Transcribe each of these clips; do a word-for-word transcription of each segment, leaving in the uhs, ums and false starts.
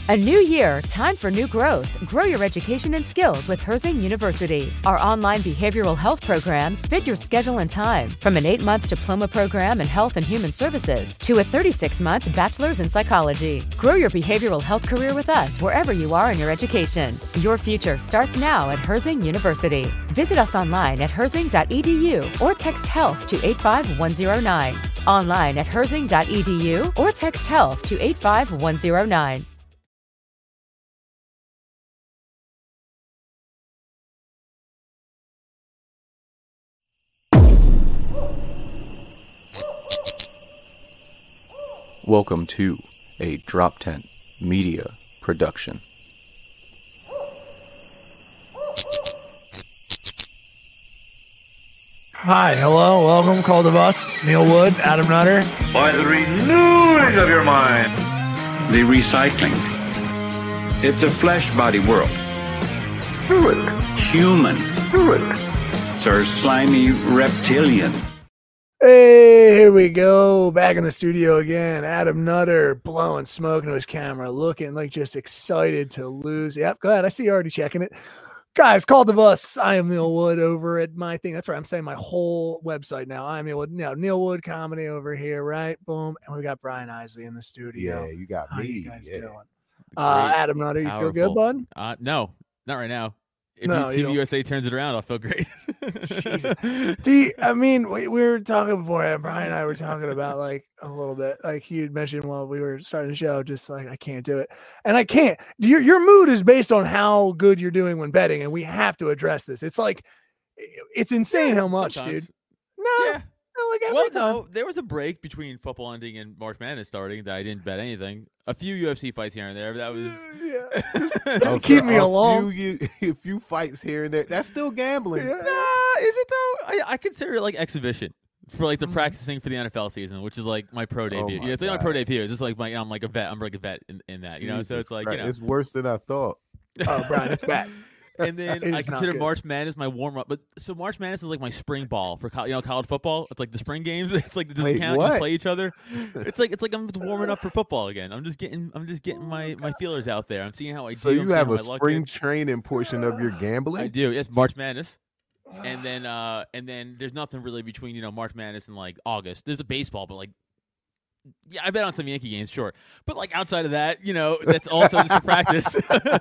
A new year, time for new growth. Grow your education and skills with Herzing University. Our online behavioral health programs fit your schedule and time. From an eight-month diploma program in health and human services to a thirty-six month bachelor's in psychology. Grow your behavioral health career with us wherever you are in your education. Your future starts now at Herzing University. Visit us online at herzing dot e d u or text health to eight five one zero nine. Online at herzing dot e d u or text health to eight five one zero nine. Welcome to a Drop Tent Media production. Hi, hello, welcome, Call of Us, Neil Wood, Adam Nutter. By the renewing of your mind. The recycling. It's a flesh body world. Fluid. Human. Fluid. It's our slimy reptilian. Hey, here we go, back in the studio again. Adam Nutter blowing smoke into his camera, looking like just excited to lose. Yep, go ahead, I see you already checking it. Guys, Called of Us. I am Neil Wood over at my thing. That's right. I'm saying my whole website now. I'm Neil Wood. Now, Neil Wood comedy over here, right? Boom. And we got Brian Isley in the studio. Yeah, you got How me. How you guys yeah. doing? Uh, Adam Nutter, you feel good, bud? Uh, no, not right now. If No, you, you Team U S A turns it around, I'll feel great. Do you, I mean, we, we were talking before, and Brian and I were talking about like a little bit, like you had mentioned while we were starting the show, just like I can't do it, and I can't. Your your mood is based on how good you're doing when betting, and we have to address this. It's like it's insane Yeah, how much, sometimes. dude. No, Yeah. no, like every Well, time. no, there was a break between football ending and March Madness starting that I didn't bet anything. A few U F C fights here and there, but that was. Yeah. Just Oh, keep so me a along. Few, you, a few fights here and there. That's still gambling. Yeah. Nah, is it though? I, I consider it like exhibition for like the Mm. practicing for the N F L season, which is like my pro debut. my yeah, it's like my pro God. debut. It's just like my I'm like a vet. I'm like a vet in, in that, you know. So Jesus it's like Christ, you know. it's worse than I thought. Oh, Brian, it's bad. And then It I is not consider good. March Madness my warm up. But so March Madness is like my spring ball for co- you know college football. It's like the spring games. It's like the doesn't Wait, count. You what? just play each other. It's like it's like I'm just warming up for football again. I'm just getting I'm just getting my, my feelers out there. I'm seeing how I So do. you I'm have seeing a how my luck spring is. training portion of your gambling? I do. Yes, March Madness. And then uh and then there's nothing really between, you know, March Madness and like August. There's a baseball, but like yeah, I bet on some Yankee games, sure. But like outside of that, you know, that's also just a practice.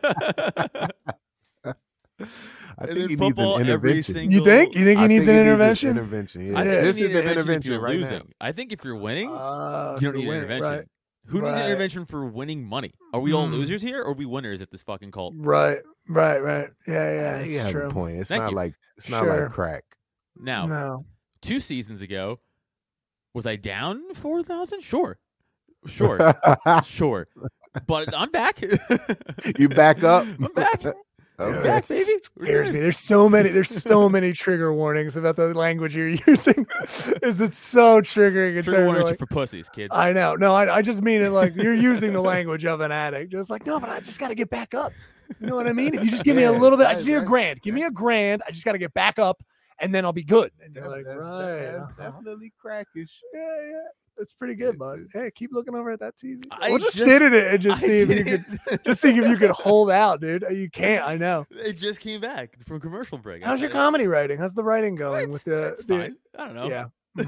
I And think then he needs football an every intervention. single- You think? You think he I needs think an he intervention? intervention. Yeah. I think This you is need the intervention if intervention you're right losing. now. I think if you're winning, Uh, you don't if need you're an winning, intervention. right. Who needs Right. an intervention for winning money? Are we all Mm. losers here, or are we winners at this fucking cult? Right, right, right. Yeah, yeah, you it's have true. a point. It's Thank not you. like it's not Sure. like crack. Now, No. two seasons ago, was I down four thousand? Sure, sure, sure. But I'm back. You back up? I'm back. Okay. Dude, back, that baby. We're scares good. me. There's so many. There's so many trigger warnings about the language you're using. Is it so triggering? in Trigger terms of, warnings are like- for pussies, kids. I know. No, I, I just mean it like you're using the language of an addict. Just like, no, but I just got to get back up. You know what I mean? If you just give me a Yeah, little bit, I that- just need a that's- grand. Give me a grand. I just got to get back up, and then I'll be good. And you're That- like, that's, right. that's uh-huh. definitely crackish. Yeah, yeah. It's pretty good, It's- bud. it's- Hey, keep looking over at that T V. I We'll just, just- sit in it and just I see if you did. could just see if you could hold out, dude. You can't. I know. It just came back from commercial break. How's your I- comedy writing? How's the writing going It's, with the, it's the fine. I don't know. yeah?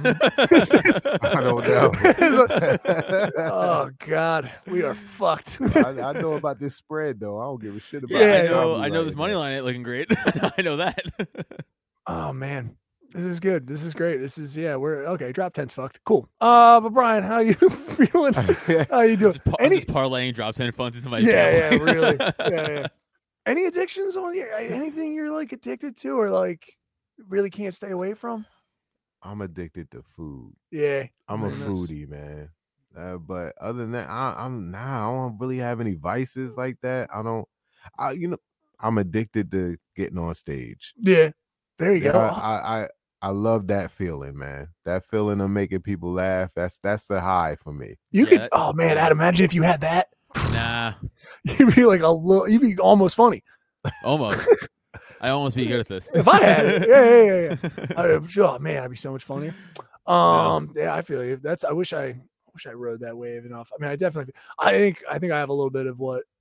I don't know. Oh God, we are fucked. I, I know about this spread though. I don't give a shit about. Yeah, Yeah, I know. comedy I know this writing, money man. line ain't looking great. I know that. Oh man, this is good. This is great. This is yeah. We're okay. Drop ten's fucked. Cool. Uh, but Brian, how you feeling? How you doing? Just, par- Any? just parlaying drop ten funds into my Yeah, account. yeah, really. Yeah, yeah. Any addictions on you? Anything you're like addicted to, or like really can't stay away from? I'm addicted to food. Yeah, I'm a man, that's- foodie, man. Uh, but other than that, I, I'm nah. I don't really have any vices like that. I don't. I you know I'm addicted to getting on stage. Yeah, there you Yeah, go. I, I I I love that feeling, man. That feeling of making people laugh. That's that's a high for me. you Yeah, could. that- Oh man, I'd imagine if you had that, Nah, you'd be like a little. You'd be almost funny. almost. I almost be good at this. If I had it, yeah, yeah, yeah. yeah. I, oh man, I'd be so much funnier. Um, yeah, I feel you. That's. I wish I, I wish I rode that wave enough. I mean, I definitely. I think. I think I have a little bit of what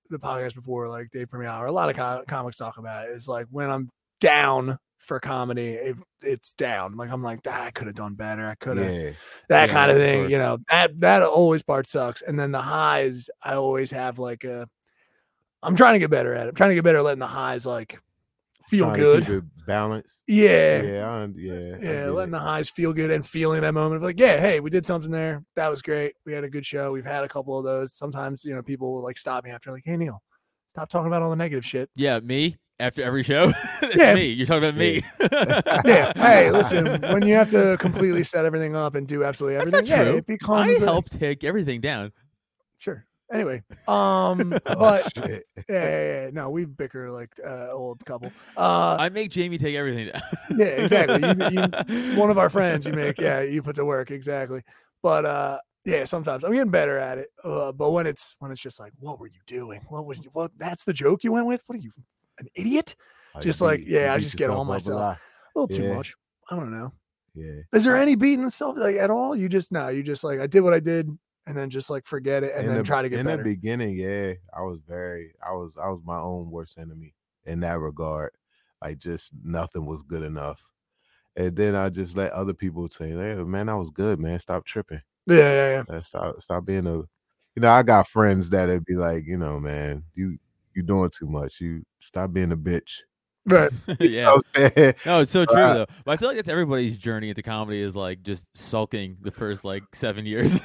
the podcast before, like Dave Premiere, a lot of co- comics talk about it. It's like when I'm down for comedy, it, it's down. Like I'm like, ah, I could have done better. I could have Yeah. that Yeah, kind of of thing. course. You know, that that always part sucks. And then the highs, I always have like a. I'm trying to get better at it. I'm trying to get better at letting the highs like feel Trying to good. keep it balanced. Yeah. Yeah, I, yeah, I Yeah, get letting it. the highs feel good and feeling that moment of like, yeah, hey, we did something there. That was great. We had a good show. We've had a couple of those. Sometimes, you know, people will like stop me after like, hey, Neil, stop talking about all the negative shit. Yeah, me after every show. It's Yeah. me. You're talking about me. Yeah. Hey, listen, when you have to completely set everything up and do absolutely That's everything, not yeah, true. it becomes I a- helped take everything down. Sure. Anyway, um, Oh, but shit. yeah, yeah, yeah, no, we bicker like uh, old couple. Uh, I make Jamie take everything down. yeah, exactly. You, you, one of our friends, you make, yeah, you put to work exactly. But uh, yeah, sometimes I'm getting better at it. Uh, but when it's when it's just like, what were you doing? What was what? That's the joke you went with? What are you, an idiot? Like, Just you like, beat- yeah, you I beat just get on yourself up a myself. lot. A little too Yeah. much. I don't know. Yeah. Is there any beating yourself like at all? You just no, you just like I did what I did, and then just like forget it, and in then the, try to get in better. the beginning, yeah, I was very, I was, I was my own worst enemy in that regard. Like, just nothing was good enough, and then I just let other people say, "Hey, man, I was good, man. Stop tripping. Yeah, yeah, yeah. Uh, Stop, stop being a." You know, I got friends that'd be like, you know, man, you you doing too much. You stop being a bitch. Right. You Yeah. know what I'm saying? No, it's so true Uh, though. But I feel like that's everybody's journey into comedy is like just sulking the first like seven years.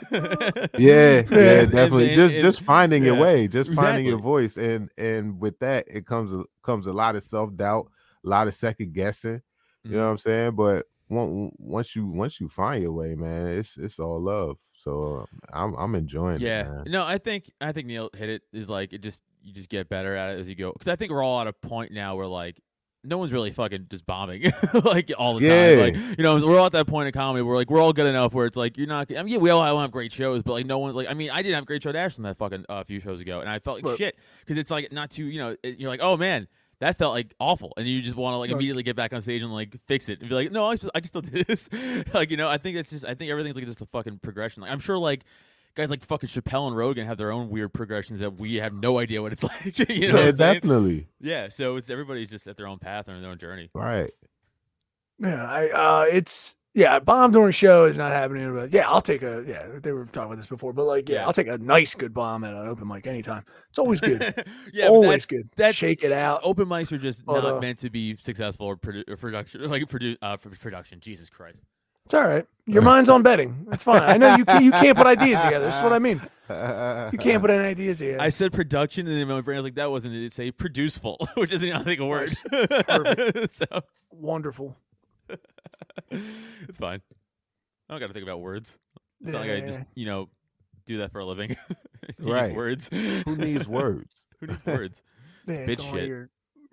Yeah, yeah, And definitely. then just it- just finding your yeah, way, just finding your exactly. voice, and and with that, it comes a, comes a lot of self doubt, a lot of second guessing. You Mm-hmm. know what I'm saying? But on- once you once you find your way, man, it's it's all love. So uh, I'm I'm enjoying Yeah. it, man. No, I think I think Neil hit it. Is like it just you just get better at it as you go. Because I think we're all at a point now where like no one's really fucking just bombing like all the Yeah. time. Like you know, we're all at that point in comedy where like we're all good enough where it's like you're not. I mean, yeah, we all have great shows, but like no one's like. I mean, I didn't have a great show at Ashland that fucking uh, a few shows ago, and I felt like Right. shit because it's like not too. You know, it, you're like, oh man. That felt like awful, and you just want to like Right. immediately get back on stage and like fix it and be like, no, I, still, I can still do this. Like you know, I think it's just I think everything's like just a fucking progression. Like I'm sure like guys like fucking Chappelle and Rogan have their own weird progressions that we have no idea what it's like. You know Yeah, what I'm saying? definitely. Yeah, so it's everybody's just at their own path and their own journey. Right. Yeah, I uh it's yeah, bomb during a show is not happening. But yeah, I'll take a yeah, they were talking about this before, but like yeah, Yeah. I'll take a nice good bomb at an open mic anytime. It's always good. yeah, but always that's, good. That's Shake it out. Open mics are just But, not uh, meant to be successful or, produ- or production, like produ- uh, for production. Jesus Christ. It's all right. Your mind's on betting. It's fine. I know you can, you can't put ideas together. This is what I mean. You can't put any ideas together. I said production, and then my brain was like, "That wasn't it. It say produceful," which isn't I think a word. Perfect. so Wonderful. it's fine. I don't got to think about words. It's not like I just Yeah. you know do that for a living. Use Right. words. Who needs words? Who needs words? Yeah, it's bitch all shit. your-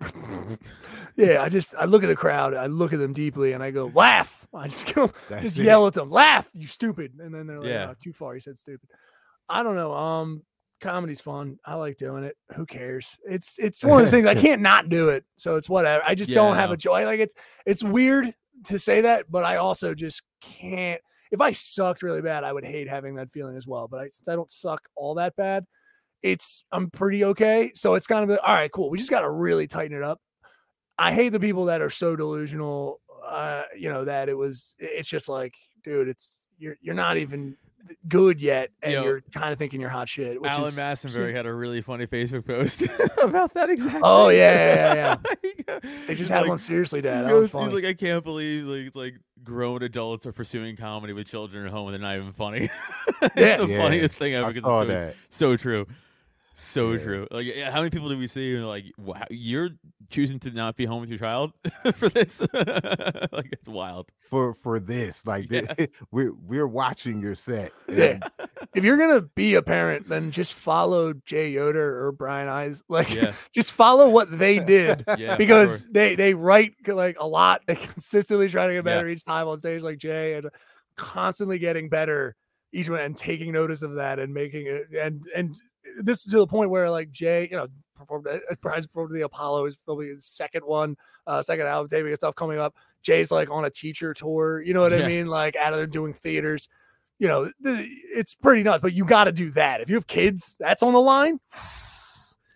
yeah, I just I look at the crowd, I look at them deeply, and I go laugh. I just go That's just it. yell at them, laugh, you stupid, and then they're like, Yeah. oh, too far. You said stupid. I don't know. Um, comedy's fun. I like doing it. Who cares? It's it's one of those things I can't not do it. So it's whatever. I just Yeah, don't I have know. a joy. Like it's it's weird to say that, but I also just can't. If I sucked really bad, I would hate having that feeling as well. But I, since I don't suck all that bad, it's I'm pretty okay. So it's kind of all right, cool. We just got to really tighten it up. I hate the people that are so delusional, uh, you know, that it was. It's just like, dude, it's you're you're not even good yet, and Yo. you're kind of thinking you're hot shit. Which Alan is, Massenberg had a really funny Facebook post about that exact. Oh, thing. yeah, yeah, yeah. They just He's had like- one seriously, Dad. He That was goes- he's funny. like, I can't believe like it's like grown adults are pursuing comedy with children at home and they're not even funny. It's Yeah. the Yeah, funniest thing ever. I 'cause saw it's so, that. so true. So Yeah. true. Like, yeah, how many people do we see? who are Like, wow, you're choosing to not be home with your child for this? Like, it's wild. For for this, like Yeah. thi- we're we're watching your set. Yeah. and If you're gonna be a parent, then just follow Jay Yoder or Brian Eyes. Like, Yeah. just follow what they did. Yeah, for because sure. they they write like a lot. They consistently try to get Yeah. better each time on stage, like Jay, and constantly getting better each one and taking notice of that and making it. And and this is to the point where like Jay, you know, performed uh, Brian's performed at the Apollo is probably his second one, uh, second album, taping and stuff coming up. Jay's like on a teacher tour. You know what I Yeah. mean? Like out of there doing theaters. You know, th- it's pretty nuts. But you got to do that if you have kids. That's on the line.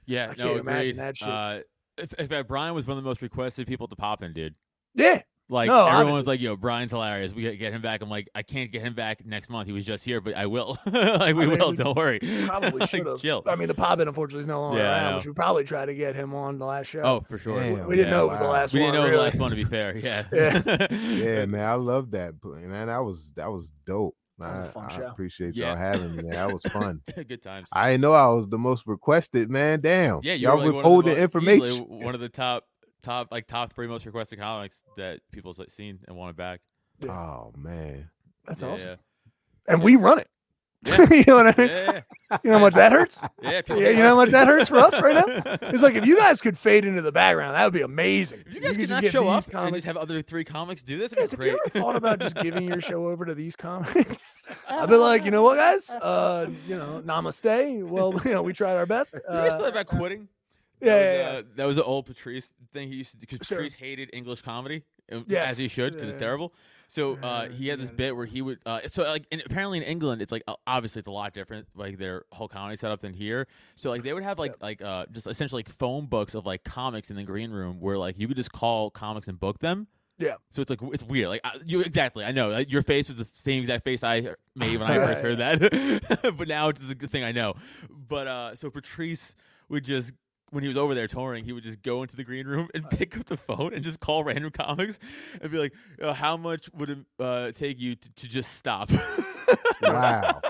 Yeah, I no, can't imagine agreed. that shit. Uh, if, if uh, Brian was one of the most requested people to pop in, dude. Yeah. Like No, everyone obviously. was like, "Yo, Brian's hilarious. We gotta get him back." I'm like, I can't get him back next month. He was just here, but I will. like we I mean, will. we Don't worry. Probably Like, should have. chill. I mean, the Pobbin unfortunately is no longer Yeah, I around. know. We should probably try to get him on the last show. Oh, for sure. Damn, we didn't yeah. know it was the wow. last We one. didn't know it was really. the last one. To be fair, yeah. Yeah. Yeah, man, I love that, man. That was that was dope. That was a I, fun I show. appreciate Yeah. y'all having me. Man. That was fun. Good times. I didn't know I was the most requested, man. Damn. Yeah, you y'all were like withholding one of the, information. easily one of the top, top, like top three most requested comics that people's like, seen and wanted back. Yeah. Oh man. That's yeah, awesome. Yeah. And we run it. Yeah. you know what I mean? Yeah, yeah, You know how much that hurts? yeah. people Yeah, like you know how us. much that hurts for us right now? It's like if you guys could fade into the background, that would be amazing. If you guys could could just not get show these up and comics- just have other three comics do this, Yes, it'd have be you great. ever thought about just giving your show over to these comics? I'd be like, you know what, guys? Uh, you know, namaste. Well, you know, we tried our best. you guys Uh, thought about quitting? yeah, that was, yeah, yeah. Uh, that was an old Patrice thing he used to do because Sure. Patrice hated English comedy, uh, Yes. as he should, because it's Yeah. terrible. So uh, Yeah, he had this yeah. bit where he would, uh, so like, and apparently in England, it's like uh, obviously it's a lot different, like their whole comedy setup than here. So like they would have like like uh, just essentially like phone books of like comics in the green room where like you could just call comics and book them. Yeah. So it's like it's weird. Like I, you exactly, I know like, your face was the same exact face I made when I first heard that, but now it's just a good thing I know. But uh, so Patrice would just. When he was over there touring, he would just go into the green room and pick up the phone and just call random comics and be like, uh, "How much would it uh, take you to, to just stop?" Wow.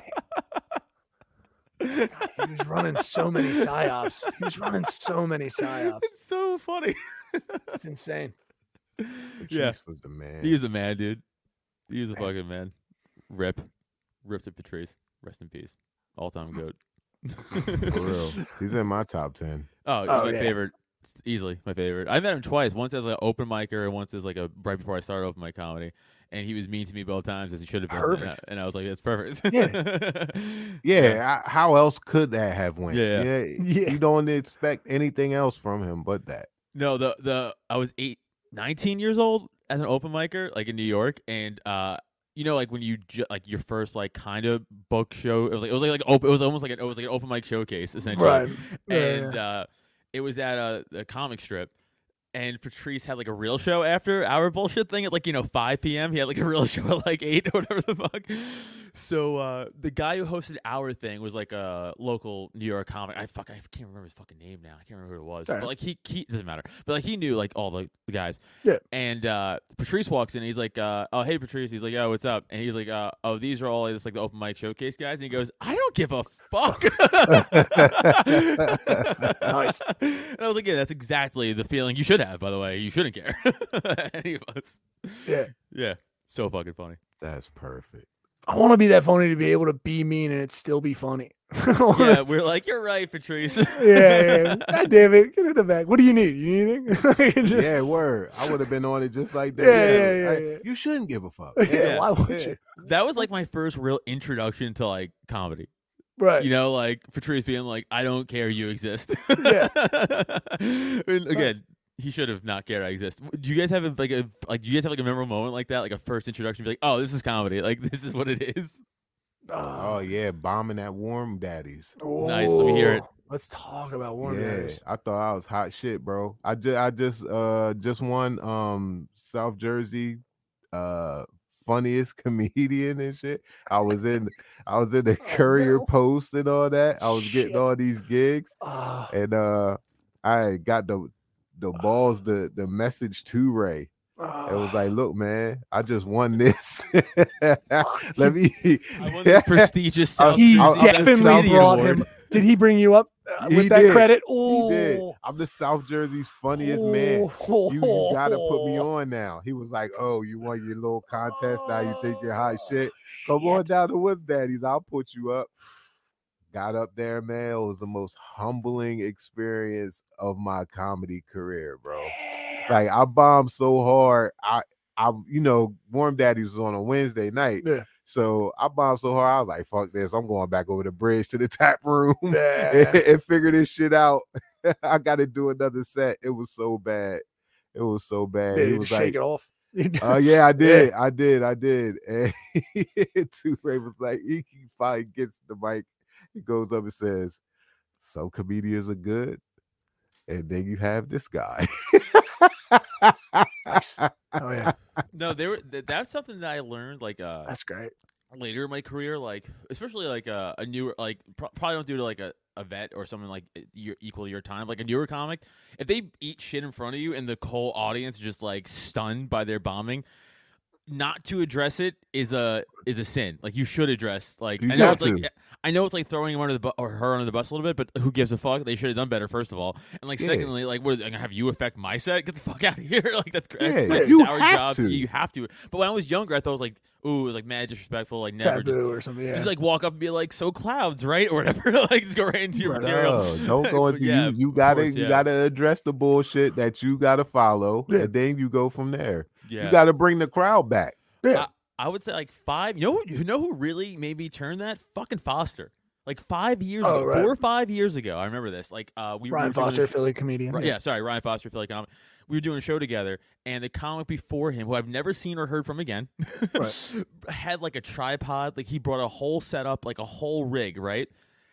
He was running so many psyops. He was running so many psyops. It's so funny. It's insane. Yeah. Patrice was the man. He was a man, dude. He was a fucking man. Rip, rip to Patrice. Rest in peace. All time goat. For real. He's in my top ten. Oh, Oh, my yeah. favorite. Easily my favorite. I met him twice. Once as an open micer, and once as like a right before I started open mic comedy. And he was mean to me both times, as he should have been. Perfect. And I, and I was like, "That's perfect." Yeah. Yeah, I, how else could that have went? Yeah. yeah, Yeah. You don't expect anything else from him but that. No, the the I was eight, nineteen years old as an open micer, like in New York, and uh, you know, like when you ju- like your first like kind of book show, it was like it was like, like open, it was almost like an, it was like an open mic showcase essentially, Right. Yeah, and yeah. uh, it was at a, a comic strip. And Patrice had like a real show after our bullshit thing at like, you know, five p.m. He had like a real show at like eight or whatever the fuck. So uh, the guy who hosted our thing was like a local New York comic. I fuck, I can't remember his fucking name now. I can't remember who it was. Sorry. But like he, he doesn't matter. But like he knew like all the, the guys. Yeah. And uh, Patrice walks in and he's like, uh, oh, hey, Patrice. He's like, yo, what's up? And he's like, uh, oh, these are all just like the open mic showcase guys. And he goes, I don't give a fuck. Nice. And I was like, yeah, that's exactly the feeling you should have, by the way. You shouldn't care. Any of us. Yeah. Yeah. So fucking funny. That's perfect. I want to be that funny to be able to be mean and it still be funny. I wanna- Yeah, we're like, you're right, Patrice. yeah, yeah. God damn it. Get in the back. What do you need? You need anything? Just- Yeah, word. I would have been on it just like that. Yeah, yeah, yeah, I- yeah. You shouldn't give a fuck. Yeah, Yeah. why would yeah. you? That was like my first real introduction to like comedy. Right. You know, like Patrice being like, I don't care you exist. Yeah. And again, he should have not cared I exist. Do you guys have a, like a like do you guys have like a memorable moment like that? Like a first introduction, be like, oh, this is comedy. Like this is what it is. Oh yeah, bombing at Warm Daddies. Nice, let me hear it. Oh, Let's talk about warm Yeah, Daddies. I thought I was hot shit, bro. I just I just uh just won um South Jersey uh funniest comedian and shit. I was in I was in the Courier no. Post and all that. I was getting Shit. all these gigs Ah, and uh I got the the balls the the message to Ray. It was like, look, man, I just won this. Let me. I won this prestigious South he I'll- I'll- Jersey definitely Comedian brought Award. him. Did he bring you up uh, He with that did. credit? He Oh, did. I'm the South Jersey's funniest man. Oh, You, you gotta put me on now. He was like, oh, you won your little contest. Now you think you're hot shit. Come on down to Whip Daddies. I'll put you up. Got up there, man. It was the most humbling experience of my comedy career, bro. Like I bombed so hard. I, I, you know, Warm Daddies was on a Wednesday night. Yeah. So I bombed so hard. I was like, fuck this. I'm going back over the bridge to the tap room Yeah. and, and figure this shit out. I got to do another set. It was so bad. It was so bad. Yeah, He you was just shake like, it off. oh yeah, I did. I did. I did. And Two Ray was like, he, he finally gets the mic. He goes up and says, some comedians are good, and then you have this guy. Oh yeah, No, they were. th- That's something that I learned. Like, uh, that's great. later in my career, like especially like a, a newer, like pro- probably don't do to like a, a vet or someone like your, equal to your time, like a newer comic. If they eat shit in front of you and the whole audience is just like stunned by their bombing, not to address it is a is a sin. Like you should address. Like You I know got it's like to. I know it's like throwing him under the bu- or her under the bus a little bit, but who gives a fuck? They should have done better, first of all. And like Yeah. secondly, like what is it, I'm gonna have you affect my set? Get the fuck out of here! Like that's Yeah, that's, that's you our have job. to. You have to. But when I was younger, I thought it was like, ooh, it was like mad disrespectful. Like never Taboo just or something. Yeah. just like walk up and be like, "So clouds, right?" or whatever. Like just go right into your Right. material. No, don't go into Yeah, you. You of gotta course, you yeah. gotta address the bullshit that you gotta follow, Yeah. and then you go from there. Yeah. You gotta bring the crowd back. yeah. I would say like five. You know, who- you know who really made me turn that? Fucking Foster. Like five years Oh, ago, right. four or five years ago. I remember this. Like uh, we Ryan were doing a Foster, sh- Philly comedian. Right, yeah, sorry, Ryan Foster, Philly comic. We were doing a show together, and the comic before him, who I've never seen or heard from again, Right. had like a tripod. Like he brought a whole setup, like a whole rig, right?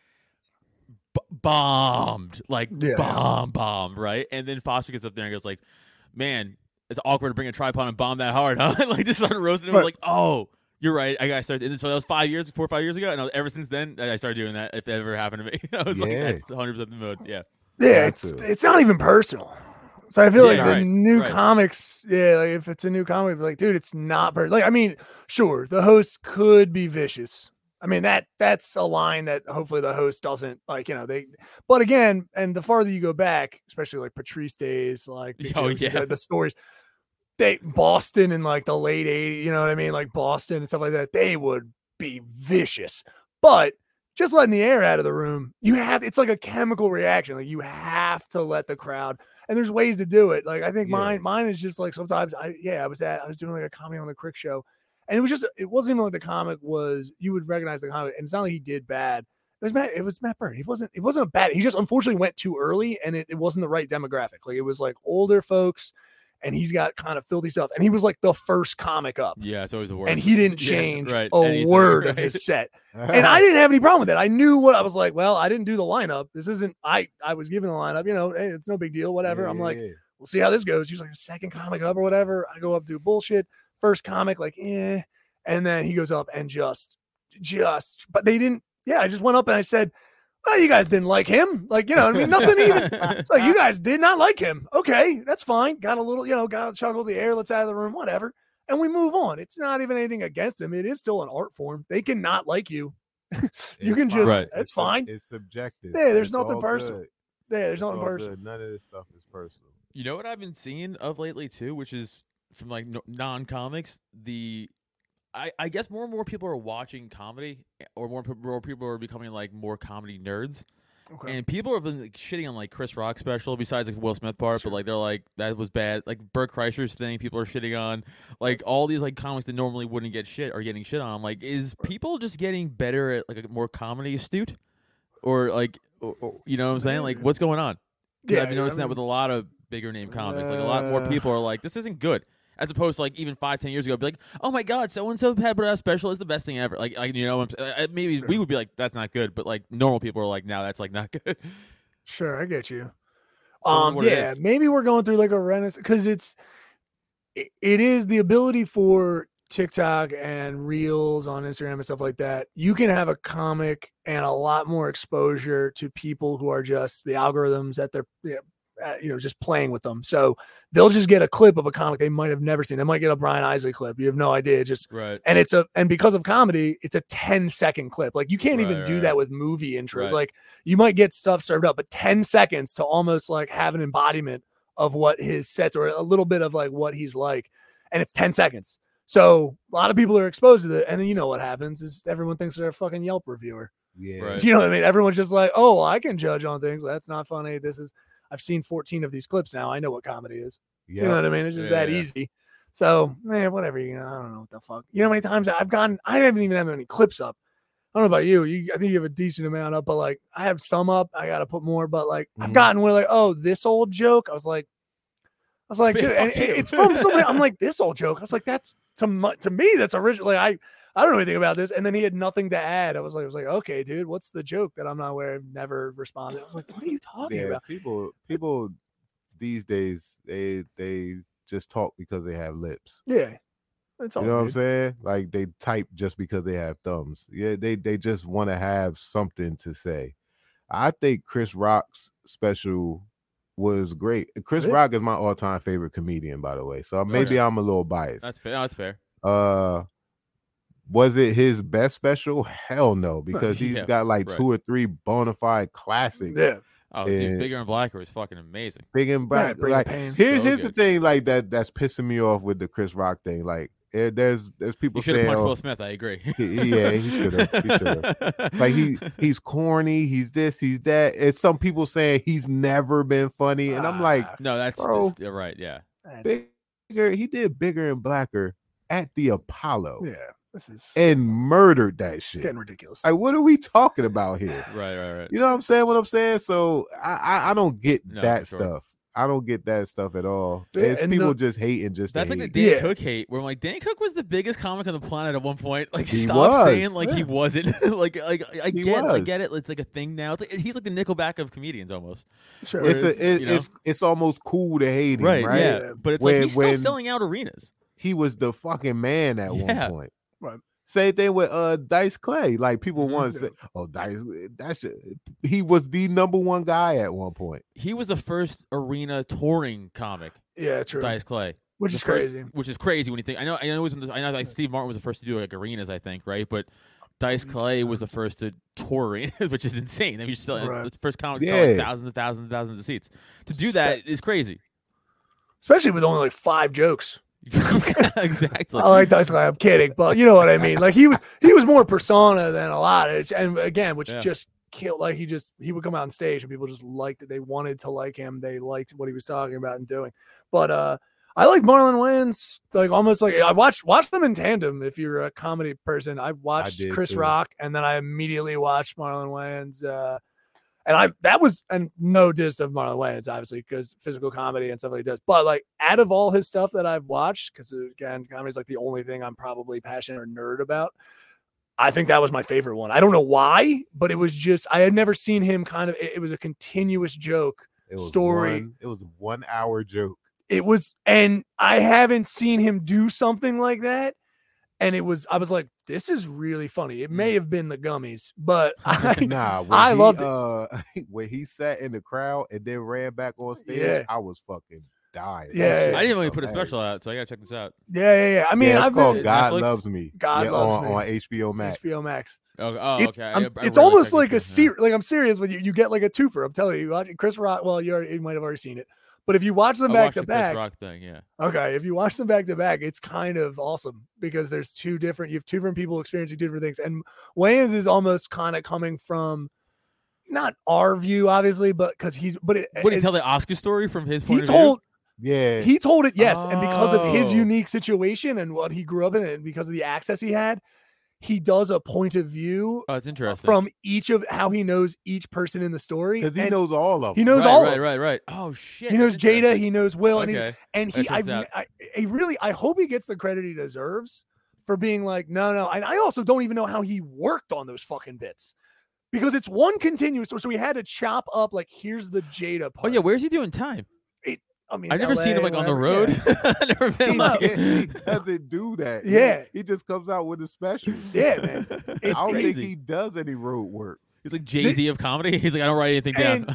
B- bombed, like Yeah. bomb, bombed, right? And then Foster gets up there and goes like, "Man, it's awkward to bring a tripod and bomb that hard, huh?" And like just started roasting him. I was Right. like, "Oh, you're right. I got started." And then, so that was five years, four or five years ago, and I was, ever since then, I started doing that. If it ever happened to me, I was like, Yeah. "That's one hundred percent the mode." Yeah. Yeah, Got it's to. it's not even personal. So I feel Yeah, like the right, new right. comics, yeah, like if it's a new comic, like dude, it's not per- like I mean, sure, the host could be vicious. I mean that that's a line that hopefully the host doesn't like, you know, they. But again, and the farther you go back, especially like Patrice days, like the, Oh, jokes, yeah. the, the stories, they Boston in like the late eighties, you know what I mean, like Boston and stuff like that, they would be vicious, but. Just letting the air out of the room, you have it's like a chemical reaction. Like you have to let the crowd, and there's ways to do it. Like I think Yeah. mine, mine is just like sometimes I yeah, I was at I was doing like a comedy on the Crick show, and it was just it wasn't even like the comic was you would recognize the comic, and it's not like he did bad. It was Matt, it was Matt Bird. He wasn't it wasn't a bad. He just unfortunately went too early, and it, it wasn't the right demographic. Like it was like older folks, and he's got kind of filthy stuff, and he was like the first comic up. Yeah, it's always the worst. And he didn't Yeah, change right, a anything, word of right. his set. And I didn't have any problem with it. I knew what I was like. Well, I didn't do the lineup. This isn't, I, I was given a lineup, you know, hey, it's no big deal, whatever. Yeah, I'm yeah, like, yeah. we'll see how this goes. He's like the second comic up or whatever. I go up, do bullshit. First comic, like, eh. And then he goes up and just, just, but they didn't, yeah, I just went up and I said, well, you guys didn't like him. Like, you know, I mean, nothing even. It's like, you guys did not like him. Okay, that's fine. Got a little, you know, got a chuckle the air, let's out of the room, whatever. And we move on. It's not even anything against him. It is still an art form. They can not like you. you It's can fine. just, Right. that's It's sub- fine. It's subjective. Yeah, there's It's nothing all personal. good. Yeah, there's It's nothing all personal. good. None of this stuff is personal. You know what I've been seeing of lately too, which is from like no- non-comics. The I, I guess more and more people are watching comedy, or more, pe- more people are becoming like more comedy nerds. Okay. And people have been like, shitting on like Chris Rock special, besides like Will Smith part, but like they're like that was bad. Like Burt Kreischer's thing, people are shitting on. Like all these like comics that normally wouldn't get shit are getting shit on. I'm like, is people just getting better at like a more comedy astute, or like, or, or- you know what I'm saying? Like, what's going on? 'Cause Yeah, I've been I noticing that mean- with a lot of bigger name comics. Like a lot more Uh, people are like, this isn't good. As opposed to like even five, ten years ago, be like, oh my god, so and so had put out a special is the best thing ever. Like, like you know, I'm, uh, maybe we would be like, that's not good, but like normal people are like, no, that's like not good. Sure, I get you. So Um, what it yeah, is. maybe we're going through like a renaissance because it's it, it is the ability for TikTok and Reels on Instagram and stuff like that. You can have a comic and a lot more exposure to people who are just the algorithms that they're yeah, uh, you know just playing with them. So they'll just get a clip of a comic they might have never seen. They might get a Brian Isley clip. You have no idea. Just Right. and it's a and because of comedy, it's a ten second clip. Like you can't Right, even do right, that right. with movie intros. Right. Like you might get stuff served up, but ten seconds to almost like have an embodiment of what his sets or a little bit of like what he's like. And it's ten seconds. So a lot of people are exposed to it. And then you know what happens is everyone thinks they're a fucking Yelp reviewer. Yeah. Right. You know what I mean? Everyone's just like, oh, well, I can judge on things. That's not funny. This is I've seen fourteen of these clips now. I know what comedy is. You know Yeah. what I mean? It's just Yeah, that yeah. easy. So, man, whatever. You know, I don't know what the fuck. You know how many times I've gone, I haven't even had any clips up. I don't know about you. You, I think you have a decent amount up, but like I have some up. I got to put more, but like I've Mhm. gotten where like, oh, this old joke. I was like, was like, Yeah, dude, and fuck you. it's from somebody. I'm like, this old joke. I was like, that's to my, to me, that's original. Like, I I don't know anything about this. And then he had nothing to add. I was like, I was like, okay, dude, what's the joke that I'm not aware of? Never responded. I was like, what are you talking Yeah, about? people people these days they they just talk because they have lips. Yeah, that's all. You know what I'm dude. saying? Like they type just because they have thumbs. Yeah, they they just want to have something to say. I think Chris Rock's special was great. Chris Really? Rock is my all-time favorite comedian, by the way. So maybe Okay. I'm a little biased. That's fair. No, that's fair. Uh, was it his best special? Hell no, because he's Yeah, got like right. two or three bona fide classics. Yeah, Oh, dude, And- Bigger and Blacker is fucking amazing. Big and Yeah, black. Bring the Like Pain. here's So here's the good. thing, like that that's pissing me off with the Chris Rock thing. Like eh, there's there's people You should have saying, punched oh, Will Smith. I agree. he- yeah, he should have. He should have. Like he he's corny, he's this, he's that. And some people saying he's never been funny, and I'm like, Ah, No, that's Bro. just, you're right. Yeah. that's- bigger. He did Bigger and Blacker at the Apollo yeah, this is and murdered that it's shit. getting ridiculous. Like, what are we talking about here? Right. Right. Right. You know what I'm saying? What I'm saying? So I I, I don't get No, that for sure. stuff. I don't get that stuff at all. Yeah, It's and people the- just hating just That's to like the hate. Dan Yeah. Cook hate, where I'm like, Dan Cook was the biggest comic on the planet at one point. Like, He stop was, saying like he yeah. wasn't. like, like I He get, I was. get it. It's like a thing now. It's like he's like the Nickelback of comedians almost. Sure, It's it's- a, it, you know? it's it's almost cool to hate him, right? Yeah. But it's When- like he's still when- selling out arenas. He was the fucking man at Yeah. one point. Right. Same thing with uh Dice Clay. Like people Mhm. want to say, "Oh, Dice, that's he was the number one guy at one point." He was the first arena touring comic, yeah, true. Dice Clay. Which The is first- crazy. Which is crazy when you think. I know. I know. It was. In the, I know. Like Steve Martin was the first to do like arenas. I think. Right. But Dice Clay was the first to tour arenas, which is insane. I mean, still, Right. it's the first comic to sell like Yeah. thousands and thousands and thousands of seats. To do that is crazy. Especially with only like five jokes. Yeah, exactly. I like Dice Clay. I'm kidding, but you know what I mean. Like he was, he was more persona than a lot. Of, and again, which Yeah. just killed. Like he just, he would come out on stage and people just liked it. They wanted to like him. They liked what he was talking about and doing. But uh, I like Marlon Wayans. Like almost like I watched watch them in tandem. If you're a comedy person, I watched did Chris too. Rock and then I immediately watched Marlon Wayans. Uh, and I that was and no diss of Marlon Wayans, obviously, because physical comedy and stuff like he does. But like out of all his stuff that I've watched, because again, comedy is like the only thing I'm probably passionate or nerd about. I think that was my favorite one. I don't know why, but it was just I had never seen him kind of. It, it was a continuous joke. It was Story. One, it was a one hour joke. It was, and I haven't seen him do something like that. And it was, I was like, this is really funny. It may have been the gummies, but I, Nah, when I he, loved it. Uh, when he sat in the crowd and then ran back on stage, Yeah. I was fucking dying. That Yeah. shit I didn't was even put a hilarious. special out, so I gotta check this out. yeah, yeah, yeah. I mean, yeah, it's I've called been God Netflix? Loves Me. God yeah, Loves on, Me. on H B O Max. H B O Max. Okay. Oh, It's, okay. I- I'm- I it's really almost like like a H B O, ser- like I'm serious when you, you get like a twofer. I'm telling you, you watch Chris Rock. Well, you already, you might have already seen it, but if you watch them yeah. I back watched to the Chris back, Rock thing. Yeah. okay, if you watch them back to back, it's kind of awesome because there's two different, you have two different people experiencing two different things. And Wayans is almost kind of coming from not our view, obviously, but because he's, but it, What did he it- tell the Oscar story from his he point of told, Yeah. he told it, yes. And because of his Oh. unique situation and what he grew up in and because of the access he had, he does a point of view view? Oh, it's interesting. from each of how he knows each person in the story. Because he and knows all of them. he knows right, all right, of right, right. Oh shit. He knows that's Jada, interesting. he knows Will, and he Okay. and he, That checks I, out. I, I really, I hope he gets the credit he deserves for being like, no, no. And I also don't even know how he worked on those fucking bits because it's one continuous. So, so we had to chop up like, here's the Jada Oh part. yeah, where's he doing time? I mean, I've never seen him L A, like on the whatever, road. yeah. I've never been He, like. he doesn't do that. He- Yeah. He, just comes out with a special. Yeah, man. I It's don't crazy. think he does any road work. He's like Jay Z of comedy. He's like, I don't write anything down.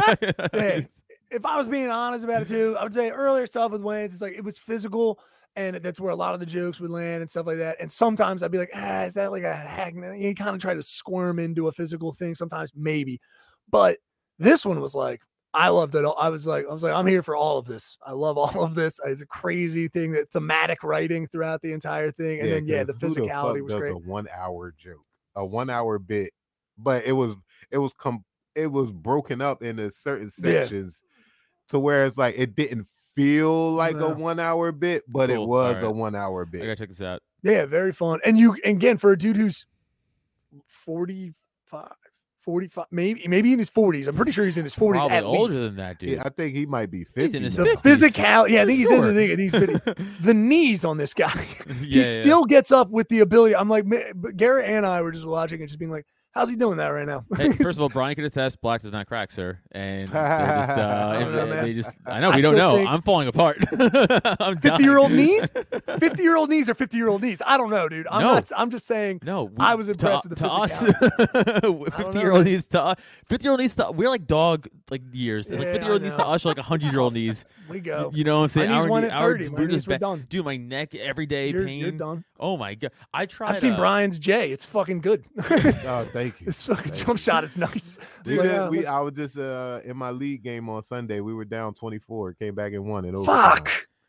Man, if I was being honest about it too, I would say earlier stuff with Wayans, it's like it was physical, and that's where a lot of the jokes would land and stuff like that. And sometimes I'd be like, ah, is that like a hack? You kind of try to squirm into a physical thing. Sometimes maybe, but this one was like, I loved it. all. I was like, I was like, I'm here for all of this. I love all of this. It's a crazy thing that thematic writing throughout the entire thing, and then yeah, the 'cause who fuck physicality was does great. A one hour joke, a one hour bit, but it was it was com- it was broken up into certain Yeah. sections to where it's like it didn't feel like No. a one hour bit, but it Cool. was Alright. a one hour I bit. gotta check this out. Yeah, very fun. And you again for a dude who's forty-five, forty-five, maybe maybe in his forties. I'm pretty sure he's in his forties Probably at older least. than that, dude. Yeah, I think he might be fifty. He's in his The now. fifties. physical, yeah, I think he's Sure. in the thing. He's fifty. The knees on this guy. Yeah, he yeah. still gets up with the ability. I'm like, ma- but Garrett and I were just watching and just being like, how's he doing that right now? Hey, first of all, Brian can attest black does not crack, sir. And they're just, uh, I don't know, they- man. they just, I know I we don't still know. think- I'm falling apart. I'm fifty-year-old dying. knees? fifty-year-old knees or fifty-year-old knees? I don't know, dude. I'm No. not. I'm just saying. No, we, I was impressed to, with the to us. know, fifty-year-old knees to us. fifty-year-old knees to we're like dog like years. It's like Yeah, I fifty-year-old knees to know. us are like hundred-year-old knees. We go. You know what I'm saying? My knees Our went knee- at our- thirty. My we're knees just were bad. done. Dude, my neck every day You're, pain. you're done. Oh my god! I tried. I've seen uh, Brian's J. It's fucking good. it's, Oh, thank you. this fucking Thank jump shot is nice. Dude, Like, uh, uh, we, I was just uh, in my league game on Sunday. We were down twenty-four. Came back and won it. fuck.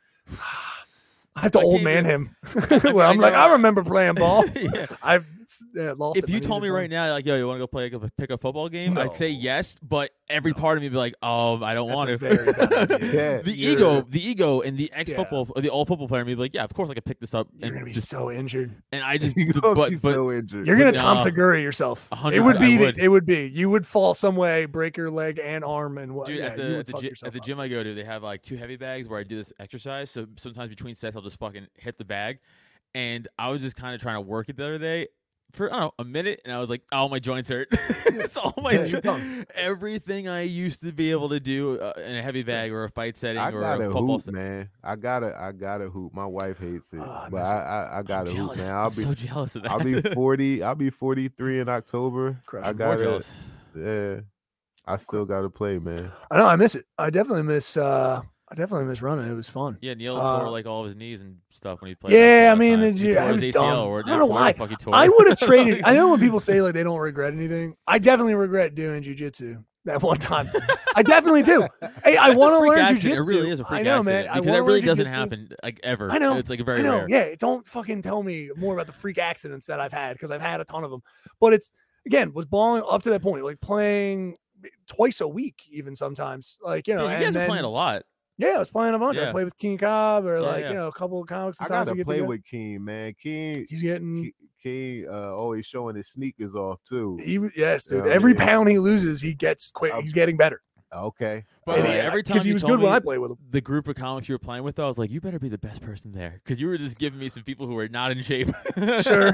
I have to I old can't man even- him. well, I'm I like, know. I remember playing ball. Yeah. I've yeah, lost. If it. you My knees told me are right done. now, like, yo, you want to go play like a pick a football game? I'd say No. yes, but every part of me would be like, oh, I don't That's want a to. very bad idea. Yeah. the You're- ego, the ego, and the ex football, or the all football player, me be like, yeah, of course I could pick this up You're and gonna be just, so injured. and I just, You're but gonna be but so injured. You're gonna No. Tom Segura yourself. A hundred It would percent, be. I the- would. It would be. You would fall some way, break your leg and arm, and what? dude, yeah, at you the would at the, fuck gy- yourself at the up. gym I go to, they have like two heavy bags where I do this exercise. So sometimes between sets, I'll just fucking hit the bag, and I was just kind of trying to work it the other day. For I don't know a minute, and I was like, "Oh, my joints hurt." It's all my Yeah, you're jo- done. everything I used to be able to do uh, in a heavy bag or a fight setting I or got a a football hoop, setting. man. I got to I got to hoop. My wife hates it, Oh, I but miss I, it. I I got I'm to hoop, jealous. man. I'll I'm be so jealous of that. I'll be forty. I'll be forty-three in October. Crush I it. got More it. jealous. Yeah, I still got to play, man. I know. I miss it. I definitely miss. uh I definitely miss running. It was fun. Yeah, Neil Uh, tore like all of his knees and stuff when he played. Yeah, basketball I mean, that the time. He G- tore I his was A C L dumb. or I don't know whatever why. the fuck he tore. I would have traded. I know when people say like they don't regret anything. I definitely regret doing jujitsu that one time. I definitely do. Hey, I That's a want to freak learn accident. jujitsu. It really is a freak I know, accident man. I because wanna that really learn doesn't jujitsu. happen like ever. I know. It's like very I know. rare. Yeah, don't fucking tell me more about the freak accidents that I've had because I've had a ton of them. But it's again was balling up to that point, like playing twice a week, even sometimes. Like you know, Dude, you and guys are then, playing a lot. yeah, I was playing a bunch. I Yeah. played with King Cobb or Yeah, like yeah. you know a couple of comics. I Sometimes got we to get play together. with King, man. King, He's getting. King, King uh, always showing his sneakers off too. He yes, dude. Yeah, Every yeah. pound he loses, he gets quick. Um, He's getting better. Okay. By the And way, he- every time because he you was told good when me I played with him. the group of comics you were playing with, I was like, you better be the best person there because you were just giving me some people who were not in shape. Sure.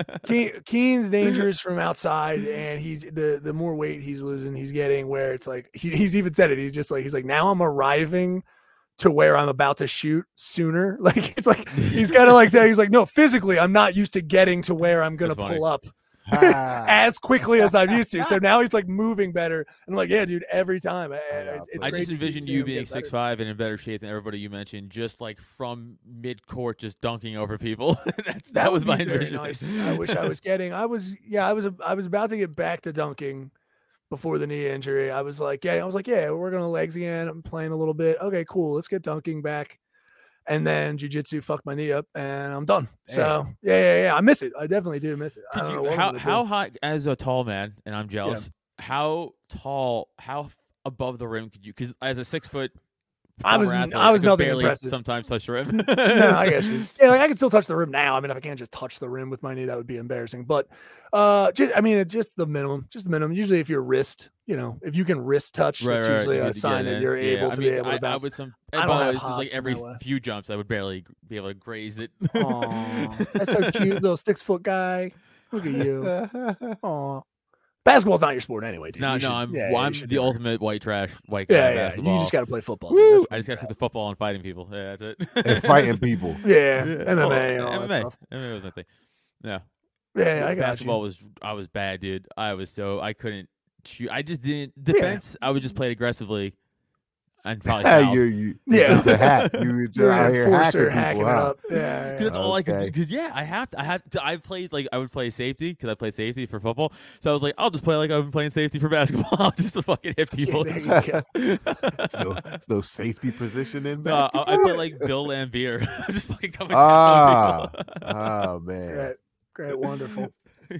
Ke- Keen's dangerous from outside, and he's the the more weight he's losing, he's getting where it's like he, he's even said it. He's just like he's like now I'm arriving to where I'm about to shoot sooner. Like he's like he's kind of like saying he's like no, physically I'm not used to getting to where I'm gonna That's funny. pull up Ah, as quickly as I'm used to. So now he's like moving better, and I'm like yeah, dude, every time. I- It's, it's I great just to keep envisioned seeing you him get being better. six five and in better shape than everybody you mentioned, just like from mid court, just dunking over people. That's that, That was would my be very envision. nice. I wish I was getting. I was yeah. I was I was about to get back to dunking before the knee injury. I was like yeah. I was like yeah. We're working on legs again. I'm playing a little bit. Okay, cool. Let's get dunking back. And then jujitsu fucked my knee up, and I'm done. So yeah, yeah, yeah. I miss it. I definitely do miss it. I Could don't you- know what I'm how gonna do. how high as a tall man, and I'm jealous. How tall? How f- above the rim could you? Because as a six foot, I was- former athlete, I was could nothing barely impressive. Sometimes touch the rim. No, I guess you. Yeah, like I can still touch the rim now. I mean, if I can't just touch the rim with my knee, that would be embarrassing. But uh, just, I mean, it's just the minimum. Just the minimum. Usually, if your wrist, you know, if you can wrist touch, Right, that's right, usually right. a sign Yeah, that you're yeah. able I to mean, be able I, to I bounce. would some. I don't by the have way, it's just like hops in every that way. few jumps, I would barely be able to graze it. Aw, that's so cute, little six foot guy. Look at you. Aw. Basketball's not your sport anyway, dude. No, You no, should- I'm yeah, well, you I'm should the do it. ultimate white trash, white guy Yeah, in yeah. basketball. You just got to play football. dude. That's what I just you got to stick to football and fighting people. Yeah, that's it. and fighting people. Yeah, Yeah. M M A Oh, and all M M that A. stuff. M M A was my thing. Yeah. Yeah, I got Basketball you. was I was bad, dude. I was so I couldn't shoot. I just didn't defense. I would just play it aggressively and probably foul. you're, you, Yeah. you're just a hack. You were just You're out an here enforcer hacking hacking people, it huh? up. Yeah, yeah. 'Cause that's all I could do. Okay. Because yeah, I have to. I have to. I've played like I would play safety because I played safety for football. So I was like, I'll just play like I've been playing safety for basketball. I'll just fucking hit people. There you go. There's no, there's no safety position in No, I, basketball. I play like Bill Lambier. just fucking coming Ah, down on people. oh man. Great, great, wonderful.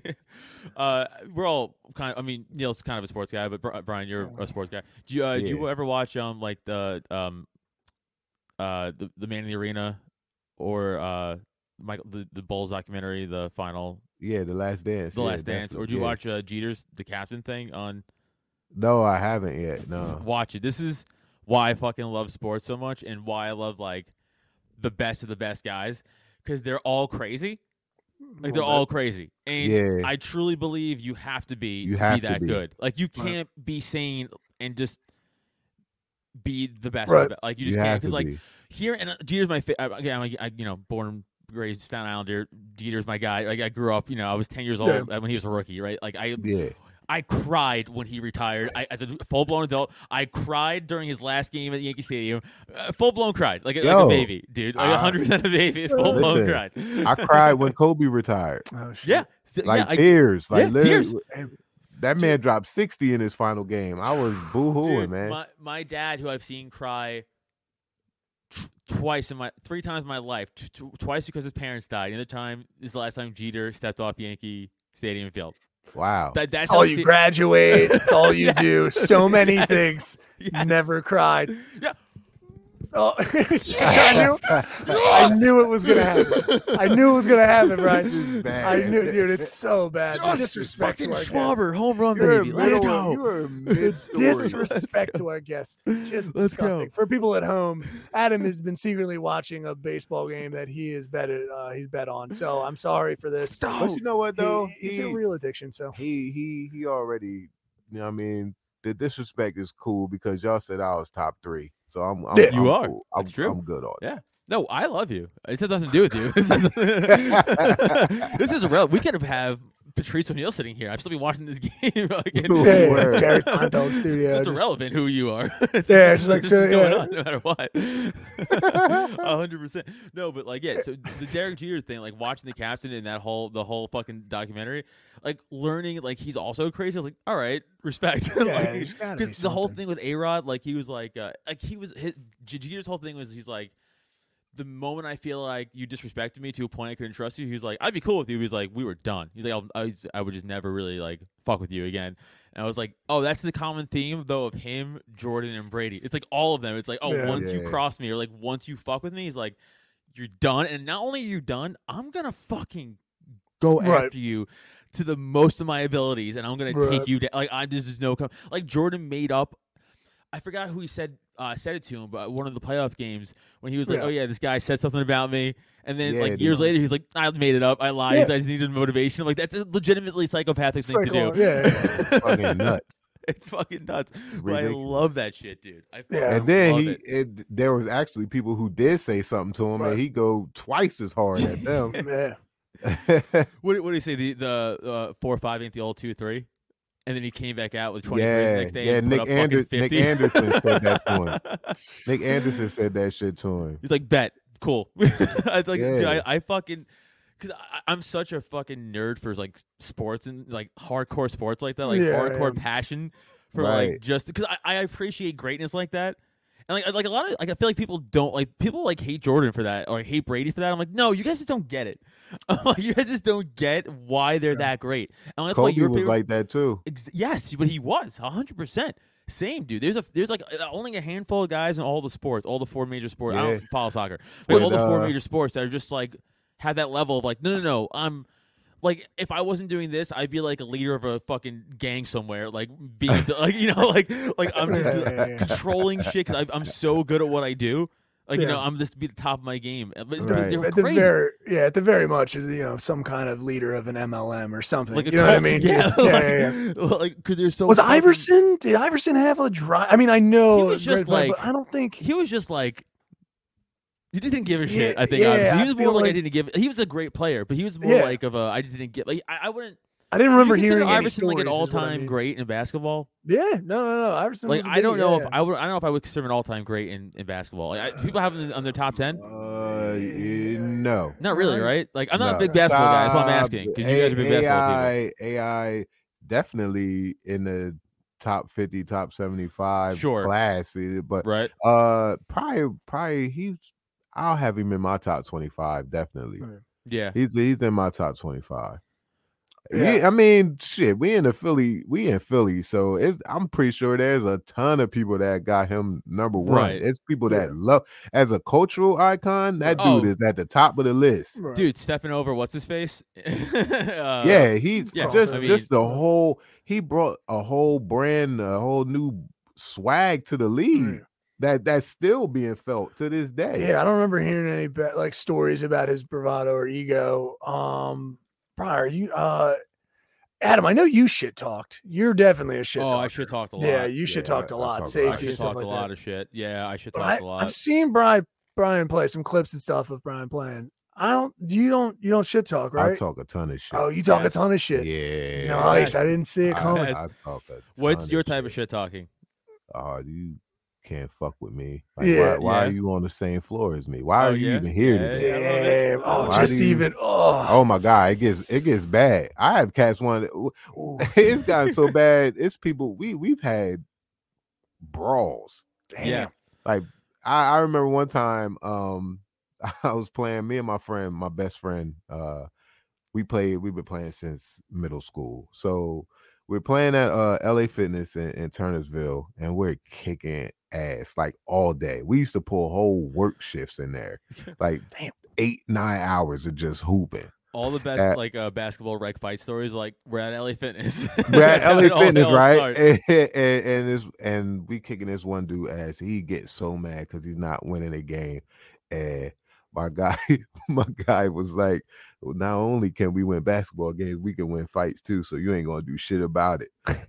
uh, we're all kind of. I mean, Neil's kind of a sports guy, but Bri- Brian, you're a sports guy. Do you uh, do you Yeah. ever watch um like the um uh the the Man in the Arena or uh Michael the, the Bulls documentary, the final, Yeah, The Last Dance. the yeah, Last Dance, or did you definitely, yeah. watch uh, Jeter's the captain thing on? No, I haven't yet. No. Watch it. This is why I fucking love sports so much, and why I love like the best of the best guys, because they're all crazy. Like they're all crazy, and Yeah. I truly believe you have to be You to have be to that be. good. Like you can't be sane and just be the best. Right. Of the be- Like you You just can't, have because to like be. here and uh, Jeter's my fa- I- again. I'm, I, you know, born and raised Staten Islander. Jeter's my guy. Like I grew up. You know, I was ten years old Yeah. when he was a rookie. Right. Like I Yeah. I cried when he retired. I, as a full-blown adult, I cried during his last game at Yankee Stadium. Uh, full-blown cried, like, a- like a Yo, baby, dude. Like I- one hundred percent a baby. Full-blown Listen, cried. I cried when Kobe retired. Oh, shit. Yeah. So- Like yeah, I- tears. Like yeah, literally, tears. that man dropped sixty in his final game. I was boo-hooing, dude, man. My, my dad, who I've seen cry t- twice in my three times in my life, t- t- twice because his parents died. The other time is the last time Jeter stepped off Yankee Stadium field. Wow. That, that's It's all how you se- graduate. It's all you Yes. do. So many Yes. things. Yes. Never cried. Yeah. Oh, I knew, I knew it was gonna happen. I knew it was gonna happen, right? This is bad. I knew, dude. It's so bad. Yes, Disrespect to our guest. home run, You're baby. a Let's middle- go. You're a mid-story. Disrespect to our guest. Just Let's go. disgusting. For people at home, Adam has been secretly watching a baseball game that he is bet uh, he's bet on. So I'm sorry for this. But you know what though? He- it's a He- real addiction. So he he he already, you know what I mean, the disrespect is cool because y'all said I was top three. So I'm, I'm Yeah. I'm You are. cool. I'm, That's true. I'm good on it. Yeah. No, I love you. It has nothing to do with you. This is real. We could have have Patrice O'Neal sitting here. I'd still be watching this game. Like, Yeah, yeah, Word. Jerry Seinfeld studio. So it's just- irrelevant who you are. It's Yeah, just- it's like, it's so, just going yeah. on no matter what. A hundred percent. No, but like, yeah. So the Derek Jeter thing, like watching the captain and that whole the whole fucking documentary, like learning like he's also crazy. I was like, all right, respect. Yeah, Like, there's gotta be because the whole something. thing with A Rod, like he was like, uh, like he was his, Jeter's whole thing was he's like. The moment I feel like you disrespected me to a point I couldn't trust you, he was like, "I'd be cool with you." He was like, "We were done." He's like, I'll, I, was- "I would just never really like fuck with you again." And I was like, "Oh, that's the common theme though of him, Jordan, and Brady. It's like all of them. It's like, oh, Yeah. once you Yeah. cross me or like once you fuck with me, he's like, you're done. And not only are you done, I'm gonna fucking go Right. after you to the most of my abilities, and I'm gonna Right. take you down. Like I this is no com- like Jordan made up. I forgot who he said uh, said it to him, but one of the playoff games when he was like, Yeah. "Oh yeah, this guy said something about me," and then Yeah, like dude. years later, he's like, "I made it up. I lied. Yeah. I just needed motivation." I'm like that's a legitimately psychopathic thing to Psycho- do. yeah, yeah. Fucking nuts. It's fucking nuts. But I Ridiculous. love that shit, dude. I fucking Yeah. And then love he, it. it, there was actually people who did say something to him, Right. and he go twice as hard at them. Yeah. What, what do you say? The the uh, four five ain't the old two three, and then he came back out with twenty three the yeah, next day. yeah. and Nick, put up Ander- fucking Nick fifty. Anderson said that to him. Nick Anderson said that shit to him. He's like, bet, cool. I was like, dude, Yeah. I, I fucking, because I'm such a fucking nerd for like sports and like hardcore sports like that, like Yeah, hardcore yeah. passion for like Right. just because I, I appreciate greatness like that. And like like a lot of like I feel like people don't like people like hate Jordan for that or hate Brady for that. I'm like, no, you guys just don't get it. I'm like, you guys just don't get why they're that great. And that's why Kobe your was favorite, like that too. Ex- yes, but he was a hundred percent. Same dude. There's a there's like uh, only a handful of guys in all the sports, all the four major sports. I Yeah. don't follow soccer, but With, all the four uh, major sports that are just like have that level of like, no, no, no. I'm like, if I wasn't doing this, I'd be like a leader of a fucking gang somewhere, like being the- like you know, like like I'm just Yeah, yeah, yeah. controlling shit because I'm so good at what I do. Like you Yeah. know, I'm just be the top of my game. But it's- Right. they're At the crazy. very, yeah, at the very much, you know, some kind of leader of an M L M or something. Like a you know what I cult, mean? Yeah, Just- yeah, like, yeah, yeah. like because they're so. Was fucking- Iverson? Did Iverson have a dry? I mean, I know He was just but- but like- I don't think. He was just like. He just didn't give a shit. Yeah, I think yeah, obviously. I he was more feel like, I like- didn't give. He was a great player, but he was more Yeah. like of a. I just didn't get. Like I, I wouldn't. I didn't Would remember you consider hearing any Iverson like an stories, is what I all-time mean. great in basketball. Yeah, no, no, no. Iverson. Like was a I big- don't know yeah. if I would. I don't know if I would consider an all-time great in, in basketball. Like, I, people have him on their top ten. Uh, yeah, no. Not really, right? Like I'm not No. a big basketball guy. That's why I'm Uh, asking because you guys are big basketball people. A I, A I definitely in the top fifty, top seventy-five Sure. class, eh, but Right? uh, probably, probably he's. I'll have him in my top twenty-five. Definitely, Right. Yeah. he's he's in my top twenty-five. Yeah. I mean, shit. We in the Philly. We in Philly, so it's. I'm pretty sure there's a ton of people that got him number one. Right. It's people Yeah. that love as a cultural icon. That Oh. dude is at the top of the list. Right. Dude, stepping over, what's his face? uh, Yeah, he's yeah, just I mean- just the whole. He brought a whole brand, a whole new swag to the league. Right. That that's still being felt to this day. Yeah, I don't remember hearing any ba- like stories about his bravado or ego. Um, prior, you, uh, Adam, I know you shit talked. You're definitely a shit Oh, talker. I shit talked a lot. Yeah, you shit Yeah, talked a I lot. talk- I I Safety shit and stuff talked like a lot that. of shit. Yeah, I shit But talked I, a lot. I've seen Brian Brian play some clips and stuff of Brian playing. I don't. You don't. You don't shit talk, I right? talk a ton of shit. Oh, you talk Yes. a ton of shit. Yeah. Nice. Yes. I didn't see it I, coming. Yes. I talk a What's ton your of type of shit talking? Oh, you can't fuck with me. Like, Yeah. why, why Yeah. are you on the same floor as me? Why Oh, are you yeah? even here Yeah, today? yeah. a little bit. Damn. Oh, Why just do you- even. Oh. Oh my god, it gets it gets bad. I have cats one. Ooh. It's gotten so bad. It's people we we've had brawls. Damn. Yeah. Like I, I remember one time um I was playing, me and my friend, my best friend, uh we played, we've been playing since middle school. So we're playing at uh L A Fitness in, in Turnersville, and we're kicking ass like all day. We used to pull whole work shifts in there, like Damn. eight, nine hours of just hooping. All the best At- like uh, basketball rec fight stories, like we're at L A Fitness. We're at That's how L A it all- Fitness, it all right? starts. And, and, and, this, and we kicking this one dude ass. He gets so mad because he's not winning a game. And my guy, my guy was like, well, not only can we win basketball games, we can win fights too. So you ain't gonna do shit about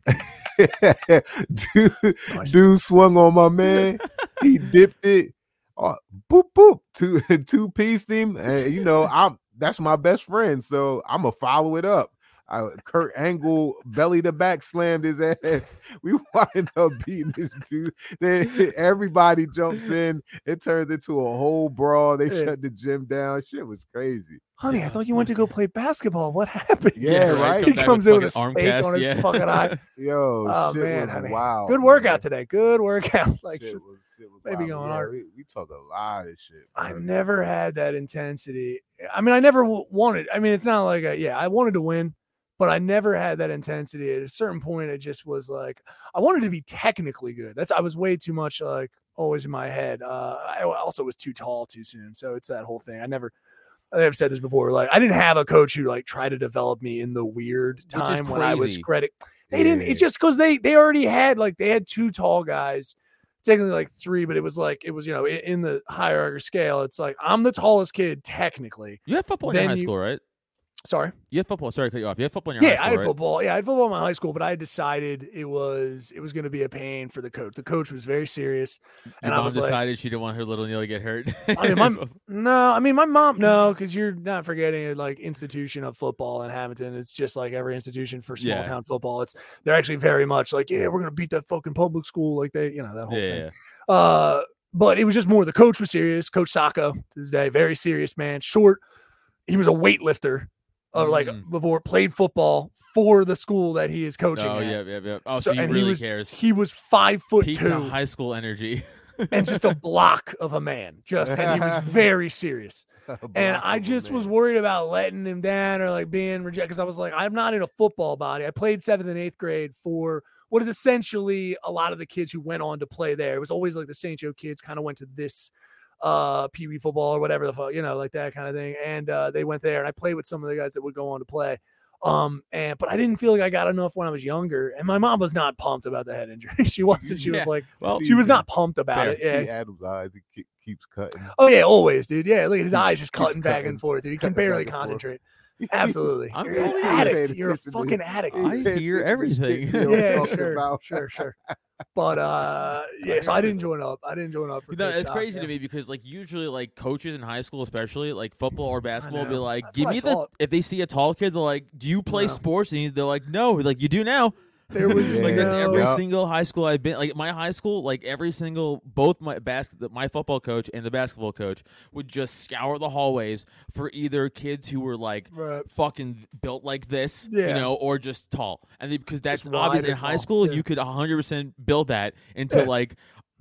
it. dude, dude swung on my man. He dipped it. Uh, boop boop. Two two pieced him. And you know, I'm that's my best friend, so I'm gonna follow it up. I, Kurt Angle belly to back slammed his ass. We wind up beating this dude. Then everybody jumps in. It turns into a whole brawl. They Yeah. shut the gym down. Shit was crazy. Honey, I thought you went to go play basketball. What happened? Yeah, right. He Come back comes with in with a fucking steak arm on cast, his yeah. fucking eye. Yo, Oh, shit man, was honey. wild. Good man. workout today. Good workout. Like Shit just, was- shit was maybe wild. going Yeah, hard. We, we talk a lot of shit. I bro. never had that intensity. I mean, I never w- wanted. I mean, it's not like a, yeah, I wanted to win, but I never had that intensity. At a certain point, it just was like I wanted to be technically good. That's I was way too much like always in my head. Uh, I also was too tall too soon, so it's that whole thing. I never. I've said this before. Like I didn't have a coach who like tried to develop me in the weird is time when I was crazy. credit. They didn't. It's Yeah. just because they they already had like they had two tall guys. Technically like three, but it was like it was you know in, in the hierarchy scale. It's like I'm the tallest kid technically. You had football in your Then high you- school, right? Sorry. You had football. Sorry to cut you off. You had football in your Yeah, high I school, had right? football. Yeah, I had football in my high school, but I had decided it was it was going to be a pain for the coach. The coach was very serious, Your and I mom was like, decided she didn't want her little Neil to get hurt. I mean, my, no, I mean my mom, no, because you're not forgetting a like institution of football in Hamilton. It's just like every institution for small Yeah. town football. It's they're actually very much like, yeah, we're gonna beat that fucking public school, like they, you know, that whole yeah, thing. yeah. Uh, but it was just more the coach was serious. Coach Sacco to this day, very serious man. Short. He was a weightlifter. Or like Mm. before played football for the school that he is coaching. Oh at. yeah, yeah, yeah. Oh, So- so, he and he really was- cares. He was five foot Peak two high school energy. and just a block of a man. Just and he was very serious. And I just was worried about letting him down or like being rejected because I was like, I'm not in a football body. I played seventh and eighth grade for what is essentially a lot of the kids who went on to play there. It was always like the Saint Joe kids kind of went to this uh Pee Wee football or whatever the fuck, you know, like that kind of thing. And uh they went there and I played with some of the guys that would go on to play. Um and but I didn't feel like I got enough when I was younger. And my mom was not pumped about the head injury. She wasn't. She Yeah. was like, Well, she was not pumped about fair. it. Yeah. See Adam's eyes, he ke- keeps cutting. Oh yeah, always, dude. Yeah, look at his Keeps- eyes just keeps cutting back cutting- and forth, dude. He can cutting back barely and forth. concentrate. Absolutely. I'm You're an totally addict. paying You're a attention to fucking this. addict. I He paid hear attention to everything. shit he was Yeah, talking sure, about. sure, sure. But uh, yeah. So I didn't join up. I didn't join up for. You know, Coach it's Sock, crazy yeah. to me because like usually like coaches in high school, especially like football or basketball, will be know. like, That's "Give what I me the." thought. If they see a tall kid, they're like, "Do you play No. sports?" And they're like, "No." Like, "You do now." There was like that's no- every Yeah. single high school I've been. Like my high school, like every single both my basket, my football coach and the basketball coach would just scour the hallways for either kids who were like Right. fucking built like this, you Yeah. know, or just tall. And they, because that's Just obvious wide in and high tall, school, yeah. you could one hundred percent build that into Yeah. like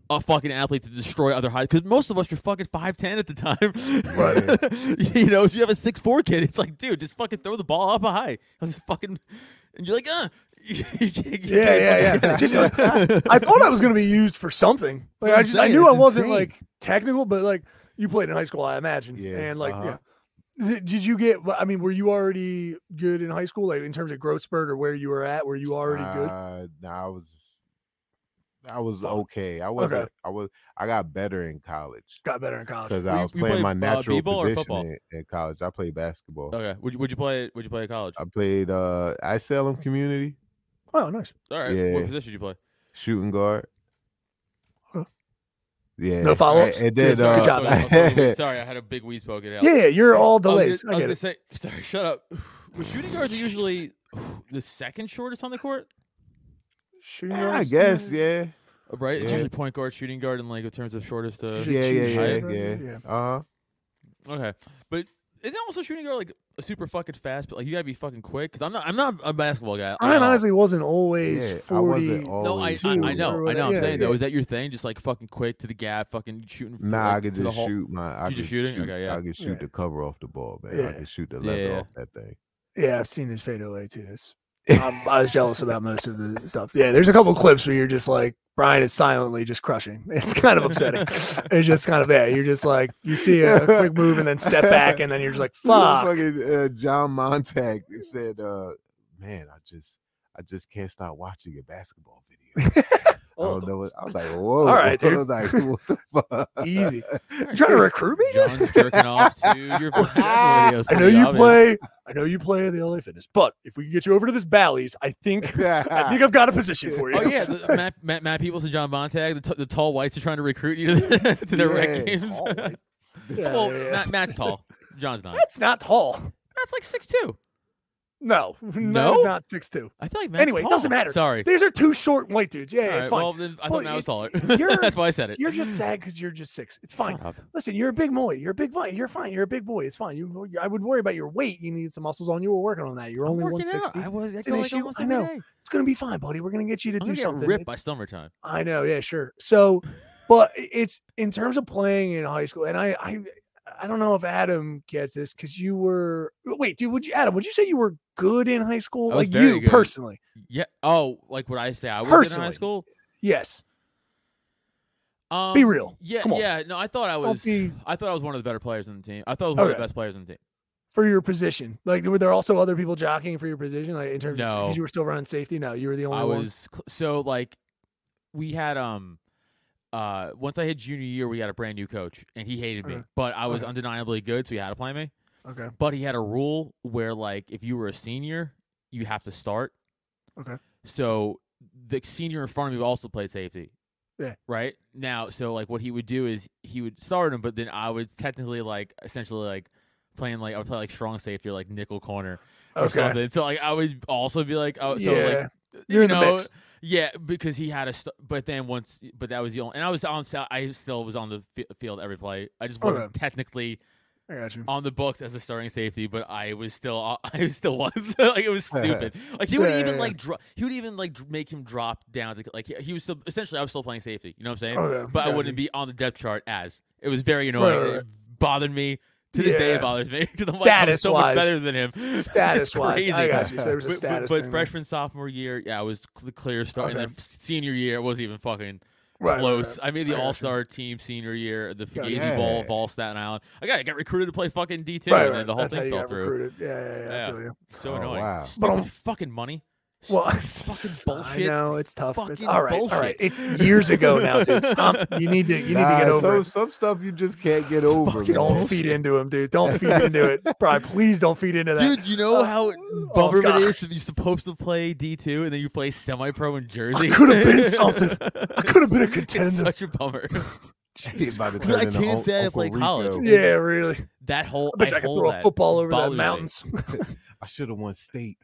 a fucking athlete to destroy other heights because most of us were fucking five ten at the time. Right. You know, so you have a six four kid. It's like, dude, just fucking throw the ball up high. I was fucking, and you're like, uh. You can't- you Yeah, yeah, can't yeah. fucking- Just like, I thought I was going to be used for something. Like what I I'm just, I saying, knew I it's wasn't insane. like technical, but like you played in high school, I imagine. Yeah, And like, uh-huh. yeah. Did did you get? I mean, were you already good in high school, like in terms of growth spurt, or where you were at? Were you already good? Uh, no, I was, I was okay. I wasn't. Okay. I was. I got better in college Got better in college. because Were I you- was you playing played, my uh, natural b-ball or position football? in, in college. I played basketball. Okay. Would you, would you play? Would you play at college? I played uh, I Salem Community Oh, nice. All right. yeah. What position did you play? shooting guard. Huh. Yeah. No follow-ups? And then, Good, sorry, uh, good job. I was fucking- sorry, I had a big wheeze poking out. Yeah, yeah, you're all I was delays. gonna- I I get was it. gonna say, sorry, shut up. Well, shooting guards are usually the second shortest on the court, Shooting I guards? guess, yeah. right? It's Yeah. usually point guard, shooting guard, and like in terms of shortest. Uh, Usually Yeah, two yeah, yeah, shooting yeah. guards, yeah. Uh huh. okay, but isn't also shooting guard like a super fucking fast? But like you gotta be fucking quick because I'm not. I'm not a basketball guy. I at all. honestly wasn't always Yeah, I forty. wasn't No, I, always I, I two good. know, or I know. whatever. I'm Yeah, saying yeah. though, is that your thing? Just like fucking quick to the gap, fucking shooting. Nah, like, I could to the just hole. shoot my. I You could just shooting? Shoot, Okay, yeah. I could shoot Yeah. the cover off the ball, man. Yeah. I could shoot the leather Yeah. off that thing. Yeah, I've seen his fade away too. It's, um, I was jealous about most of the stuff. Yeah, there's a couple clips where you're just like Brian is silently just crushing. It's kind of upsetting. It's just kind of bad. You're just like you see a quick move and then step back, and then you're just like, "Fuck." Fucking uh, John Montag said, uh, "Man, I just, I just can't stop watching your basketball videos." I Oh, don't know what I was like. Whoa! All right, dude. I was like, what the fuck? easy. You trying to recruit me? John's jerking off to your basketball videos. I know Pretty you obvious. play. I know you play at the L A Fitness, but if we can get you over to this Bally's, I think I think I've got a position for you. Oh yeah, the, Matt, Matt, Matt Peoples and John Montag, the, t- the tall whites are trying to recruit you to, the, to their rec Yeah. games. Tall whites. Yeah, well, yeah, yeah. Matt, Matt's tall. John's not. That's not tall. Matt's like six two. No, No? no, not six two. I feel like Matt's Anyway, it tall. doesn't matter. Sorry. These are two short white dudes. Yeah, All yeah, right, it's fine. well, then I Well, thought Matt was taller. you're- That's why I said it. You're just sad because you're just six. It's fine. Shut up. Listen, you're a big boy. You're a big boy. You're fine. You're a big boy. It's fine. You, I would worry about your weight. You need some muscles on. You were working on that. You're I'm only working one out. sixty. I was. I It's go an like issue. almost I every know. day. It's gonna be fine, buddy. We're gonna get you to I'm do gonna get something. ripped It's- by summertime. I know. Yeah, sure. So, but it's in terms of playing in high school, and I, I, I don't know if Adam gets this because you were. Wait, dude. Would you, Adam? Would you say you were good in high school? I was Like very you good. personally? Yeah. Oh, like what I say? I was good in Personally. high school. Yes. Um, Be real. Yeah. Come on. Yeah. No, I thought I Don't was. be- I thought I was one of the better players on the team. I thought I was one of Okay. the best players on the team. For your position, like were there also other people jockeying for your position, like in terms of No. because you were still running safety? No, you were the only I one. was cl- so like we had um uh once I hit junior year we had a brand new coach and he hated me, Okay. but I was Okay. undeniably good, so he had to play me. Okay. But he had a rule where like if you were a senior, you have to start. Okay. So the senior in front of me also played safety. Yeah. Right? Now, so like what he would do is he would start him, but then I would technically like essentially like playing like I would play like strong safety or like nickel corner or Okay. something. So like I would also be like oh so Yeah. like You're you in the know, mix. yeah, because he had a. St- but then once, but that was the only. And I was on. sa- I still was on the fi- field every play. I just wasn't Okay. technically I got you. on the books as a starting safety, but I was still. I still was like it was stupid. Like he would Yeah, even yeah, like dro- he would even like dr- make him drop down to like he, he was still essentially I was still playing safety. You know what I'm saying? Okay, But I got wouldn't you. be on the depth chart as it was very annoying. right, It right. bothered me. To this day, Yeah. it bothers me because I'm like I'm so Status-wise. much better than him. Status It's wise, crazy. I got you. So there was a But, but, status but thing. freshman, sophomore year, yeah, I was cl- the clear start. And Okay. then senior year, it wasn't even fucking Right, right, close. right. I made the I got you. All Star team senior year, the Got Fugazi you. Bowl, Yeah. Ball, Staten Island. I got I got recruited to play fucking D two, Right, and right. then the whole That's how thing you fell got through. recruited. Yeah, yeah, yeah. I Yeah. feel you. So Oh, annoying. wow. Stupid But, um, fucking money. Well, Stupid fucking bullshit. I know it's tough. It's, Fucking all right, all bullshit. right. It's years ago now, dude. Um, you need to, you need Nah, to get over some, it. some stuff you just can't get over. Fucking man. Don't feed into him, dude. Don't feed into it, Brian. Please don't feed into that. Dude, you know Uh, how oh, bummer God. it is to be supposed to play D two and then you play semi-pro in Jersey? I could have been something. I could have been a It's contender. such a bummer. He's about to Dude, I turn into can't Un- say I Uncle play college. Rico. Yeah, really. That whole I bet you I, could hold throw a that football over bothered the me. mountains. I should have won state.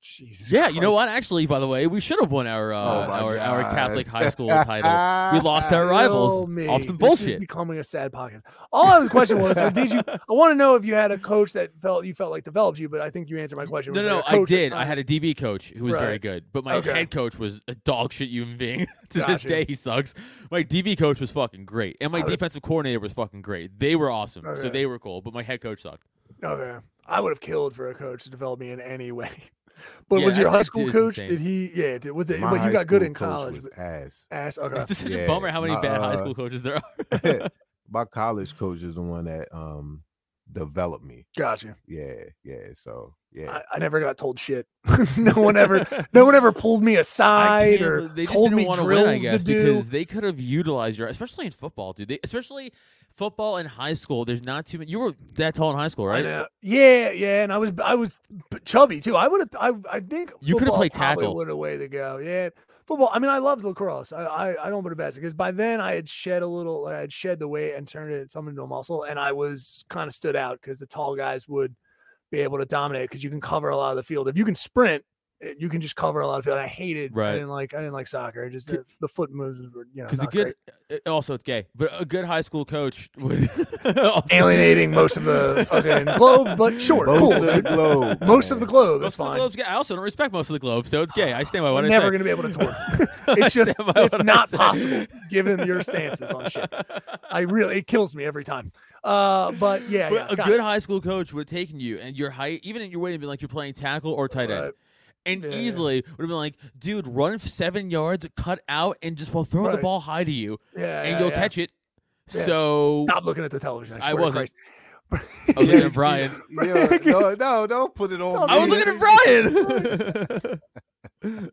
Jesus. Yeah, you know Christ. what? Actually, by the way, we should have won our uh, Oh my our, our God. Catholic high school title. We lost our rivals Kill me. off some This is bullshit. becoming a sad podcast. All I was question was, well, did you? I want to know if you had a coach that felt you felt like developed you, but I think you answered my question. No, Was no, there no, a I coach that did. I kinda- had a D B coach who was very Right. good, but my Okay. head coach was a dog shit human being. To this Gotcha. day, he sucks. My D B coach was fucking great, and my I would- defensive coordinator was fucking great. They were awesome, so Okay. they were cool. But my head coach sucked. Okay, I would have killed for a coach to develop me in any way. But Yeah, was your I high think school it's coach? insane. Did he? Yeah. Did, was it? My But you high got good school in coach college. was ass. Ass. Okay. It's such a Yeah, bummer how many my, bad high uh, school coaches there are. My college coach is the one that um developed me. Gotcha. Yeah, yeah. So yeah. I, I never got told shit. no one ever. No one ever pulled me I aside can't or believe- they just told didn't me want to drills win, I guess, to do. because they could have utilized your, especially in football, dude. They, especially football in high school. There's not too many. You were that tall in high school, I right? know. Yeah, yeah, and I was I was b- chubby too. I would have. I I think You coulda football played probably tackle. Would have way to go. Yeah, football. I mean, I loved lacrosse. I I, I don't put it best because by then I had shed a little. I had shed the weight and turned it some into a muscle, and I was kind of stood out because the tall guys would be able to dominate because you can cover a lot of the field. If you can sprint, eh, you can just cover a lot of field. And I hated. Right. I didn't like. I didn't like soccer. Just the, the foot moves were you know Because a not good, great. uh, also it's gay, but a good high school coach would also- Alienating most of the fucking globe, but sure, Most cool. of the globe. Most of the globe. Most That's of the fine. globe's gay. I also don't respect most of the globe, so it's gay. I stand by what We're I never say. going to be able to tour. I It's just, stand by it's what I not say. possible given your stances on shit. I really, it kills me every time. Uh, but yeah, But yeah, a got good it. high school coach would have taken you and your height, even at your weight, and been like you're playing tackle or tight end. Right. And Yeah, yeah. easily would have been like, dude, run seven yards, cut out, and just well throw the Right. ball high to you, yeah, and yeah, you'll yeah. catch it. Yeah. So Stop looking at the television. I, I swear to wasn't. Christ. I was looking at Brian. Yeah, no, no, don't put it on. I was me. looking at Brian.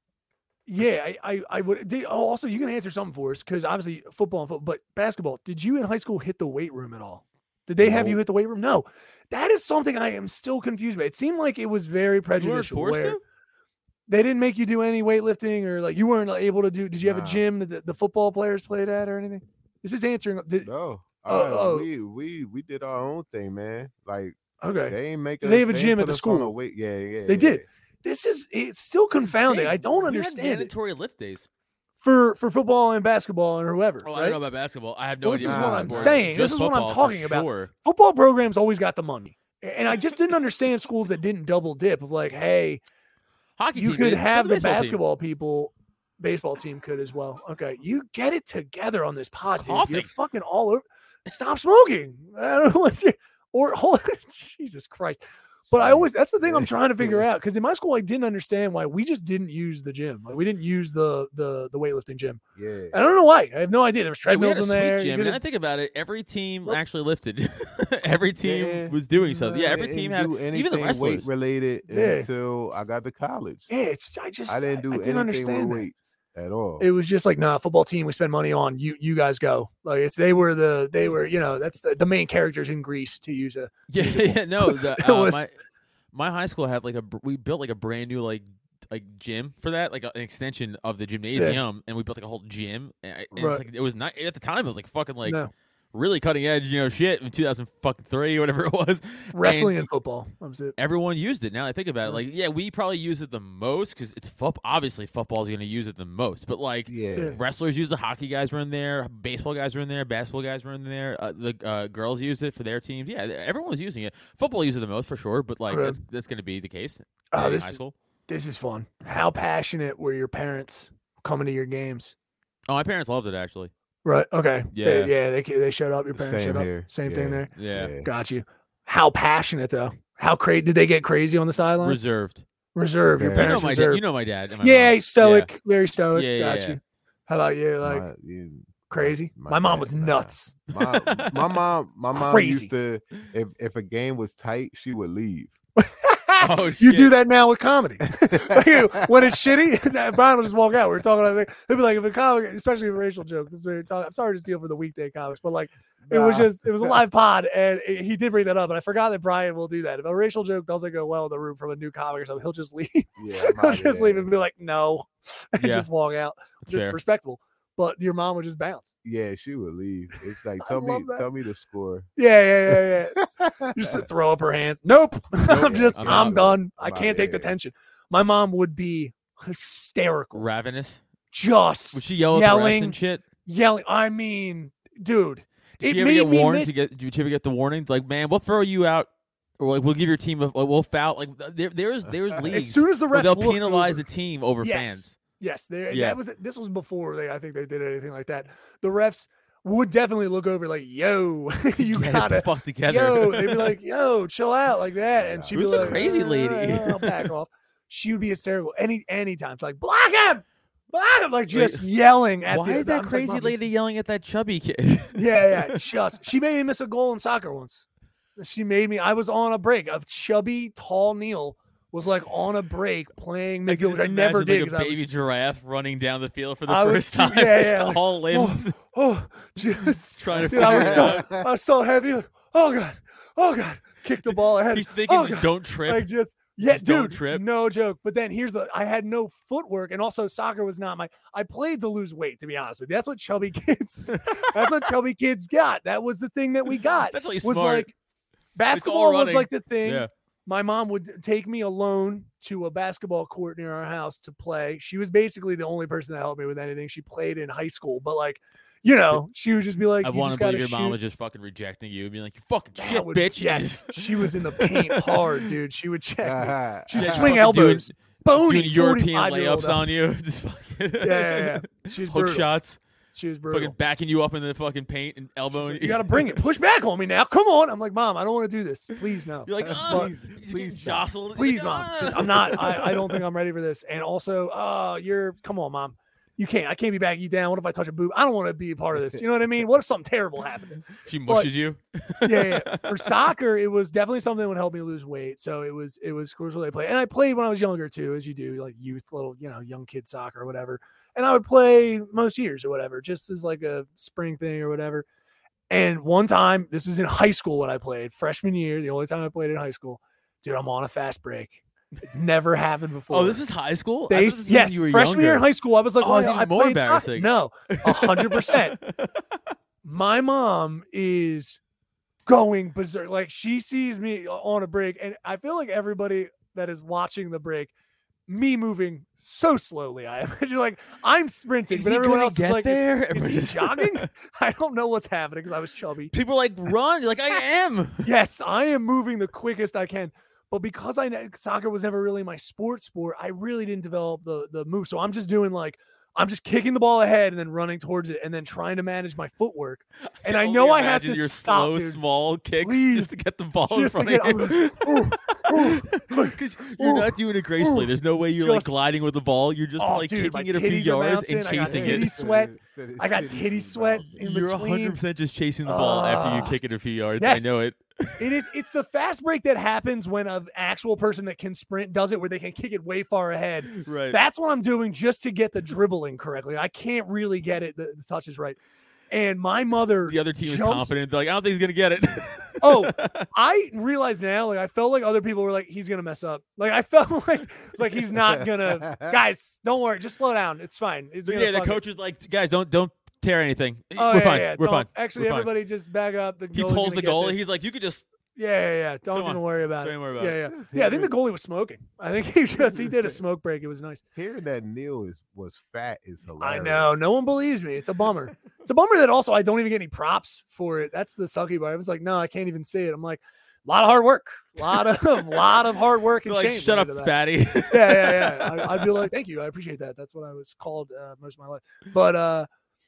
Yeah, I, I, I would. Did, oh, also, you can answer something for us because obviously football and football, but basketball. Did you in high school hit the weight room at all? Did they have you No. hit the weight room? No. That is something I am still confused by. It seemed like it was very You weren't prejudicial. forced Where to? they didn't make you do any weightlifting or like you weren't able to do. Did you have a Nah. gym that the, the football players played at or anything? This is answering. Did, No. Oh, Uh, oh. we we we did our own thing, man. Like okay. they ain't make So us. they have a ain't gym at put the us on a school. weight- Yeah, yeah. They yeah. did. This is it's still confounding. I don't We had understand it mandatory lift days. for for football and basketball and whoever. Oh, I right? don't know about basketball. I have no Well, this idea. is about what the I'm sport. saying. This Just is what I'm football, for talking about. sure. Football programs always got the money, and I just didn't understand schools that didn't double dip of like, hey, Hockey you team could did. So have did the baseball team. basketball people. Baseball team could as well. Okay, you get it together on this pod, dude. You're Coughing. fucking all over. Stop smoking. I don't know what you or hold, Jesus Christ. But I always that's the thing I'm trying to figure out because in my school I didn't understand why we just didn't use the gym. Like we didn't use the the the weightlifting gym. Yeah. I don't know why. I have no idea. There was Hey, we treadmills had a in sweet there. You gym. could And I have- think about it, every team Well- actually lifted. every team Yeah. was doing something. Yeah, every Didn't team had do even the anything wrestlers. weight related Yeah. until I got to college. Yeah, it's I just I didn't do I, didn't anything understand with that. weights at all. It was just like, nah, football team, we spend money on you. You guys go. Like it's they were the they were you know that's the, the main characters in Greece to use a Yeah, yeah, no. The, It uh, was- my my high school had like a br- we built like a brand new like like gym for that, like a, an extension of the gymnasium, and we built like a whole gym. And, I- and Right. it's like it was not at the time. It was like fucking like No. really cutting edge, you know, shit in two thousand three or whatever it was. wrestling And and football. That was it. everyone used it. Now I think about it, Yeah. like yeah, we probably use it the most because it's football. Obviously, football's going to use it the most, but like. yeah. Yeah. Wrestlers use the hockey guys were in there, baseball guys were in there, basketball guys were in there. Uh, the uh, girls used it for their teams. Yeah, everyone was using it. Football uses it the most for sure, but like Okay. that's that's going to be the case Oh, in this high is- school. This is fun. How passionate were your parents coming to your games? Oh, my parents loved it actually. Right. Okay. Yeah. They, yeah. They they showed up. Your parents Same showed up. here. Same thing Yeah. there. Yeah, Got you. How passionate though? How crazy did they get crazy on the sidelines? reserved. Reserve. Your Yeah. You know parents my dad. reserve. You know my dad. And my yeah, mom. he's stoic. Very stoic. Yeah, yeah, Got yeah. you. How about you? Like My- you- crazy? my My, mom dad, was nah. nuts. my, my mom, my mom Crazy. used to. If if a game was tight, she would leave. Oh, You shit. do that now with comedy. Like, when it's shitty, Brian will just walk out. We're talking about it. He'll be like, if a comic, especially if a racial joke, this is what you're talking. I'm sorry to steal from the weekday comics, but like, it was Nah. just, it was a live pod, and it- he did bring that up, and I forgot that Brian will do that. If a racial joke doesn't go well in the room from a new comic or something, he'll just leave. Yeah, I'm he'll outta just leave there. and be like, no, and Yeah. just walk out. That's Just fair. respectable. But your mom would just bounce. Yeah, she would leave. It's like I tell me, love that. tell me the score. Yeah, yeah, yeah, yeah. You just throw up her hands. Nope. I'm Yeah, just, I'm I'm, out. done. I I'm can't outta take the here. tension. my mom would be hysterical. Ravenous. Just Would she yell at the refs yelling, and shit? yelling. I mean, dude, Did it you ever made get me warned miss- to get? Did you ever get the warnings? Like, man, we'll throw you out, or like we'll give your team a like, we'll foul. Like there, there's there's leagues as soon as the where ref they'll looked penalize over- the team over Yes. fans. Yes, they, Yeah. that was this was before they I think they did anything like that. The refs would definitely look over like, "Yo, you Get gotta the fuck together. yo." They'd be like, "Yo, chill out," like that, and she'd Who's be the like, crazy "All right, lady?" all right, I'll back off. She would be hysterical any anytime, like block him, block him, like just Wait, yelling at. Why the, is that I'm like, crazy "Mom, this lady is-" yelling at that chubby kid? Yeah, yeah, just she made me miss a goal in soccer once. She made me. I was on a break. A chubby, tall Neil was like on a break playing I can midfield, which just I never imagine, did. like 'cause a I was- baby giraffe running down the field for the I was first too- time. yeah, It's yeah, the like, whole limbs. Oh, just Trying to dude, I was figure so it I was so heavy. like, Oh god, oh god, kick the ball ahead. He's thinking, oh, just God. don't trip. Like just yeah, Just don't dude, trip. no joke. But then here's the: I had no footwork, and also soccer was not my. I played to lose weight, to be honest with you. That's what chubby kids. that's what chubby kids got. That was the thing that we got. That's really was smart. like basketball was running. like the thing. Yeah. My mom would take me alone to a basketball court near our house to play. She was basically the only person that helped me with anything. She played in high school, but like, you know, she would just be like, I you want just to believe gotta your mom shoot. was just fucking rejecting you, being like, "You fucking That shit, would- bitch." Yes, she was in the paint hard, dude. She would check me. She'd Yeah, just swing fucking doing- elbows, bony Doing European forty-five-year-old layups on you, just fucking Yeah, yeah, yeah. She was hook brutal. shots, She was brutal. fucking backing you up in the fucking paint and elbowing. You got to bring it. Push back on me now. Come on. I'm like, Mom, I don't want to do this. Please, no. You're like, But- oh, Please, please, please stop. jostled. Please, Like, Mom. "Ah." Just- I'm not. I, I don't think I'm ready for this. And also, uh, you're. Come on, Mom. You can't. I can't be backing you down. What if I touch a boob? I don't want to be a part of this. You know what I mean? What if something terrible happens? She mushes you. Yeah, yeah. For soccer, it was definitely something that would help me lose weight. So it was. It was crucial. They play, and I played when I was younger too, as you do, like youth, little, you know, young kid soccer or whatever. And I would play most years or whatever, just as like a spring thing or whatever. And one time, this was in high school when I played, freshman year, the only time I played in high school. Dude, I'm on a fast break. It's never happened before. Oh, this is high school. I thought Base, this was when yes, you were freshman year in younger. high school. I was like, Oh, well, that's I even more played soccer. embarrassing. No, a hundred percent. My mom is going berserk. Like she sees me on a break, and I feel like everybody that is watching the break, me moving so slowly. I imagine like I'm sprinting, Is but he everyone gonna else get is like, there? is he jogging? I don't know what's happening because I was chubby. People are like, run. You're like, I am. Yes, I am moving the quickest I can. But because I ne- soccer was never really my sport sport, I really didn't develop the the move. So I'm just doing like I'm just kicking the ball ahead and then running towards it and then trying to manage my footwork. And I Only know I have imagine to your stop, slow, dude. small kicks Please. just to get the ball in Just to front get- of I'm you. like, ooh, ooh, like, 'Cause you're ooh, not doing it gracefully. ooh. There's no way you're like Just- gliding with the ball. You're just Oh, like dude, my kicking it a few titties are yards and bouncing. I got chasing titty it. sweat. I got titty sweat in You're between. one hundred percent just chasing the ball after you Ah. kick it a few yards. Yes. I know it. It is. It's the fast break that happens when an actual person that can sprint does it, where they can kick it way far ahead. Right. That's what I'm doing just to get the dribbling correctly. I can't really get it. The, the touch is right. And my mother, The other team is jumps- confident. They're like, I don't think he's gonna get it. Oh, I realize now, like I felt like other people were like, he's gonna mess up. Like I felt like it's like he's not gonna. Guys, don't worry, just slow down. It's fine. It's So gonna yeah, the fuck it. coach is like, guys, don't don't tear anything. Oh, We're yeah, fine. yeah, We're don't- fine. Actually, We're fine. everybody just back up. The He goalie's pulls gonna the get goal, this. and he's like, you could just. Yeah, yeah, yeah. Don't Come even on. worry about Don't it. even worry about yeah, it. yeah, Just yeah. I think the hearing- goalie was smoking. I think he just he did a smoke break. It was nice. Hearing that Neil is was fat is hilarious. I know. No one believes me. It's a bummer. It's a bummer that also I don't even get any props for it. That's the sucky part. It's like, no, I can't even see it. I'm like, a lot of hard work. A lot of lot of hard work and You're like, shame shut went up, into that. fatty. Yeah, yeah, yeah. I, I'd be like, thank you. I appreciate that. That's what I was called uh, most of my life. But uh,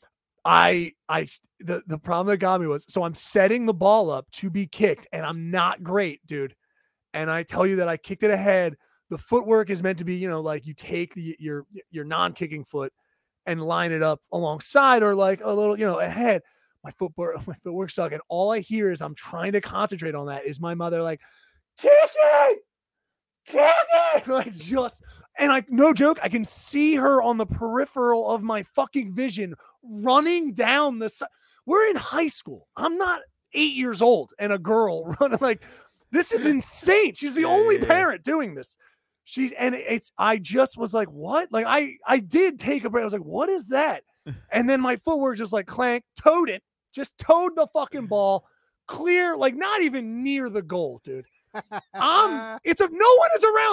I, I, the, the problem that got me was, so I'm setting the ball up to be kicked and I'm not great, dude. And I tell you that I kicked it ahead. The footwork is meant to be, you know, like you take the, your, your non-kicking foot and line it up alongside or like a little, you know, ahead. My footwork, my footwork suck. And all I hear is I'm trying to concentrate on that is my mother like, kick it, kick it. Like just, and I, no joke, I can see her on the peripheral of my fucking vision running down the side. We're in high school. I'm not eight years old and a girl running like, this is insane. She's the Yeah, only yeah, yeah. parent doing this. She's, and it's, I just was like, what? Like I, I did take a break. I was like, what is that? And then my footwork just like clank, towed it, just towed the fucking ball clear, like not even near the goal, dude. Um, it's a, no one is around me.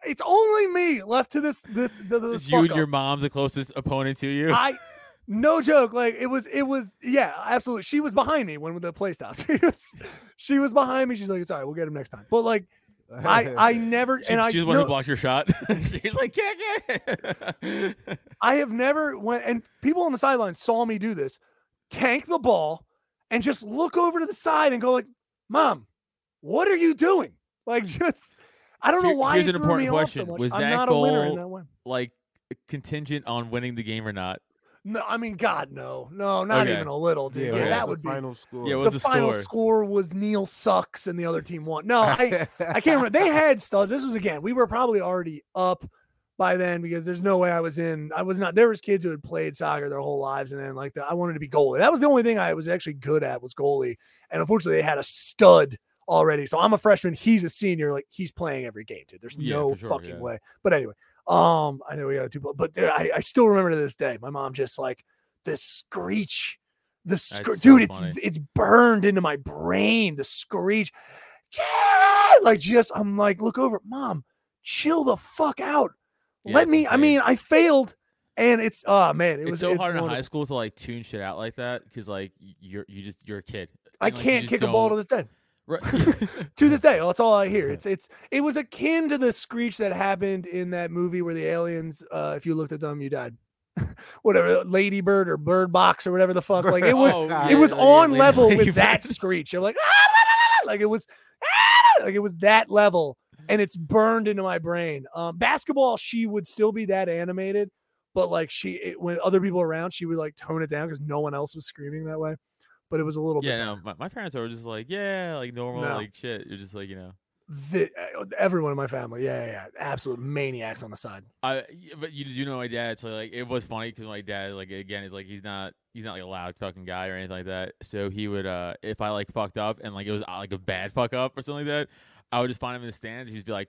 it's only me left to this this, this, this It's you and fuck your up. mom's the closest opponent to you. I no joke, like it was it was yeah, absolutely. She was behind me when the play stopped. She was she was behind me. She's like, it's all right, we'll get him next time. But like I I never she, and I she's the one who no, blocked your shot. She's like, can't get it. I have never went and people on the sideline saw me do this, tank the ball, and just look over to the side and go like, Mom, what are you doing? Like just I don't know Here- why. here's it an threw important me question. Off so much. Was I'm that not a winner in goal- that way. Like contingent on winning the game or not? No, I mean, God, no, no, not Okay. even a little, dude. Yeah, Yeah, what that was would the be. final score. Yeah, what The was the final score? score was Neil sucks and the other team won. No, I, I can't remember. They had studs. This was again. We were probably already up by then because there's no way I was in. I was not. There was kids who had played soccer their whole lives, and then like the, I wanted to be goalie. That was the only thing I was actually good at was goalie. And unfortunately, they had a stud already. So I'm a freshman. He's a senior. Like he's playing every game, dude. There's Yeah, no for sure, fucking yeah. way. But anyway, um, I know we got a two, but dude, I, I still remember to this day. My mom just like the screech, the scr- That's so dude. funny. It's it's burned into my brain. The screech, yeah, like just I'm like look over, Mom, chill the fuck out. Yeah, Let it's me. I insane. mean, I failed, and it's oh man, it It's was so it's hard in high wonderful. school to like tune shit out like that because like you're you just you're a kid. I And, like, you can't just kick a ball to don't- this day. Right. To this day, that's all I hear. It's it's it was akin to the screech that happened in that movie where the aliens, uh, if you looked at them, you died. Whatever, Lady Bird or Bird Box or whatever the fuck. Like it was Oh, it yeah, was yeah, on yeah, level Lady with that Bird. screech. I'm like, "Ah!" like it was "Ah!" like it was that level, and it's burned into my brain. Um, basketball, she would still be that animated, but like she it, when other people were around, she would like tone it down because no one else was screaming that way. But it was a little Yeah, bit. no, my, my parents were just like, yeah, like normal, No. like shit. You're just like, you know, The, everyone in my family, yeah, yeah, yeah, absolute maniacs on the side. I. But you do know my dad. So like, it was funny because my dad, like, again, is like, he's not, he's not like a loud fucking guy or anything like that. So he would, uh, if I like fucked up and like it was uh, like a bad fuck up or something like that, I would just find him in the stands. He'd just be like,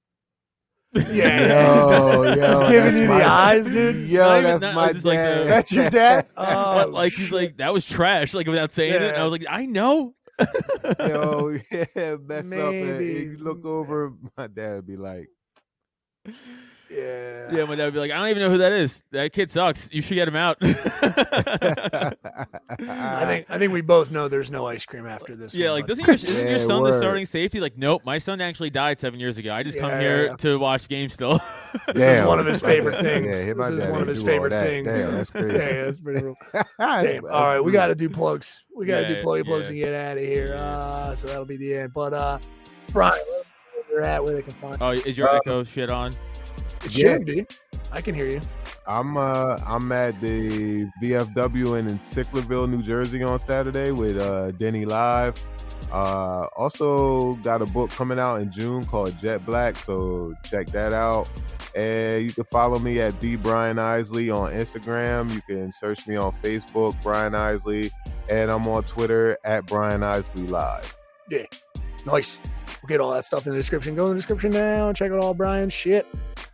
Yeah, Yo, yo, just giving that's you the my- eyes, dude. Yo, Not even- that's not- my just like the- dad. That's your dad. Oh, but like he's shit. like, that was trash, like without saying it. And I Yeah. was like, I know. Yo, yeah, mess up. And Maybe. you look over, my dad would be like, yeah, Yeah, my dad would be like, I don't even know who that is. That kid sucks. You should get him out. I think I think we both know there's no ice cream after this. Yeah, one, like but- doesn't your, isn't your Yeah, son the word. starting safety? Like, nope, my son actually died seven years ago. I just come Yeah, here yeah. to watch games still. This is one of his favorite things. Yeah, my This is dad one of didn't his do all favorite that. things. Damn, that's crazy. Yeah, yeah, that's pretty real. Damn. All right, we got to do plugs. We got to Yeah, do pluggy plugs yeah. and get out of here. Uh, so that'll be the end. But uh, Brian, let them know where they're at, where they can find. Oh, is your Uh, echo shit on? It yeah. should be. I can hear you. I'm uh I'm at the V F W in, in Sicklerville, New Jersey on Saturday with uh Denny Live. Uh also got a book coming out in June called Jet Black, so check that out. And you can follow me at the Brian Isley on Instagram. You can search me on Facebook, Brian Isley, and I'm on Twitter at Brian Isley Live. Nice. We'll get all that stuff in the description. Go in the description now and check out all Brian's shit.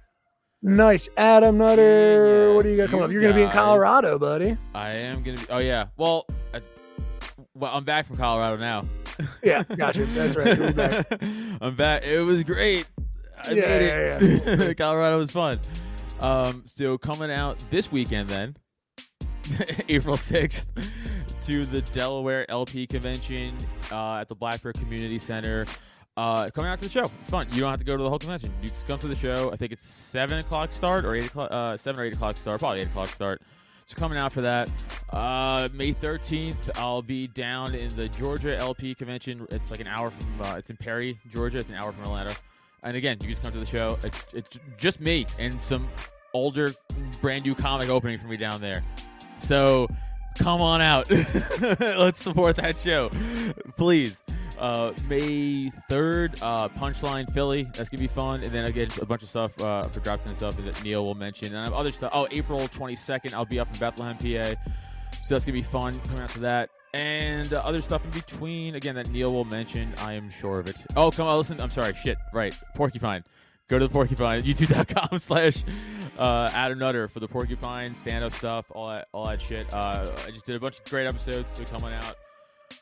Nice. Adam Nutter, Yeah, what do you got coming you up? You're going to be in guys- Colorado, buddy. I am gonna be. Oh yeah. Well, I, well, I'm back from Colorado now. Yeah, gotcha. That's right. You'll be back. I'm back. It was great. I Yeah, made it. yeah, Colorado was fun. Um, so coming out this weekend then, April sixth, to the Delaware L P convention uh, at the Blackbird Community Center. Uh, coming out to the show. It's fun. You don't have to go to the whole convention. You just come to the show. I think it's seven o'clock start or eight o'clock, uh, seven or eight o'clock start, probably eight o'clock start. So coming out for that. Uh, May thirteenth, I'll be down in the Georgia L P convention. It's like an hour from, uh, it's in Perry, Georgia. It's an hour from Atlanta. And again, you just come to the show. It's, it's just me and some older, brand new comic opening for me down there. So come on out. Let's support that show, please. Uh, May third, uh, Punchline Philly. That's going to be fun. And then again, a bunch of stuff uh, for Drop ten stuff that Neil will mention. And I have other stuff. Oh, April twenty-second, I'll be up in Bethlehem, P A. So that's going to be fun coming out to that. And uh, other stuff in between, again, that Neil will mention. I am sure of it. Oh, come on, listen. I'm sorry. Shit. Right. Porcupine. Go to the Porcupine, youtube.com slash uh, Adam Nutter for the Porcupine, stand-up stuff, all that all that shit. Uh, I just did a bunch of great episodes, so coming out